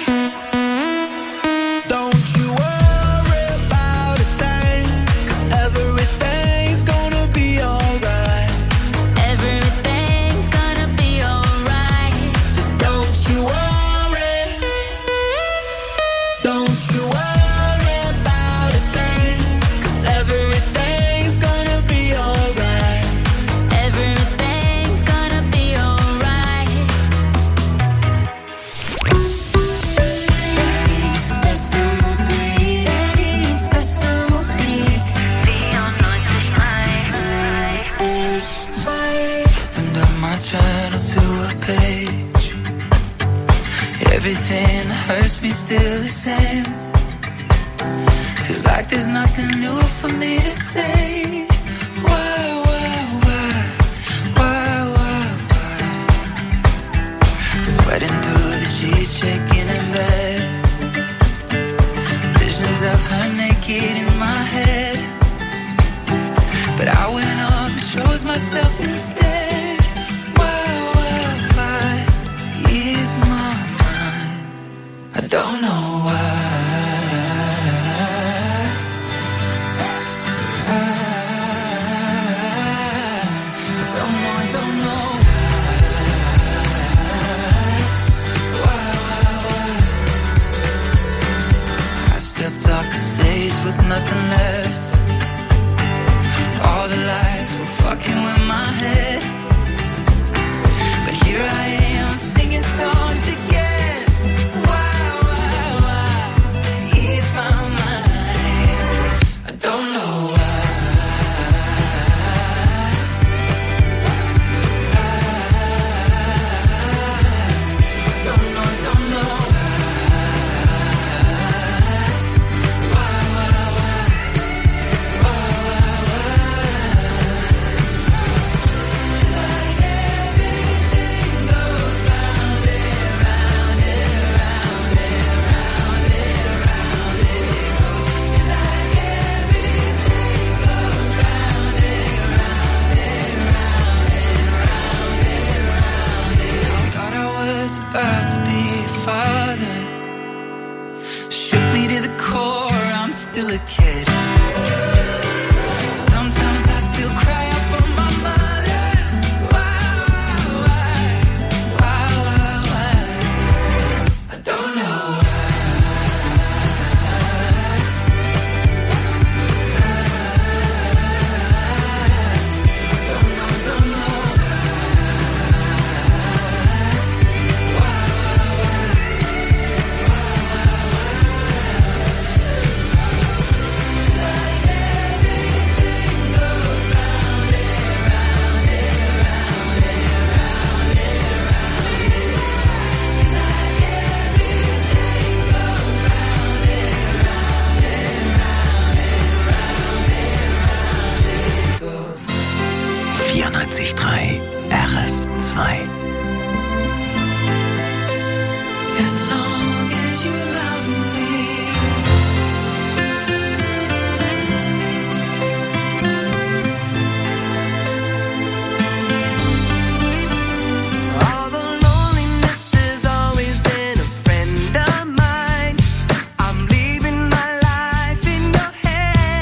Don't you worry about a thing, 'cause everything's gonna be alright. Everything's gonna be alright. So don't you worry. Don't you worry about a thing, 'cause everything's gonna be alright. Everything's gonna be alright. Beste Musik, Berlins beste Musik. vierundneunzig Komma drei R S zwei. Opened up my journal to a page. Everything that hurts me still the same. Feels like there's nothing new for me to say. Why, why, why, why, why, why? Sweating through the sheets, shaking in bed. Visions of her naked in my head. But I went off and chose myself instead. Why, why, why is my mind? I don't know why. I, I don't know, I don't know why. Why, why, why? I stepped off the stage with nothing left. All the lights were fucking with my head. But here I am singing songs again. Why, why, why is my mind? I don't know why. I don't know, I don't know why, why, why, why, why, why. still a kid.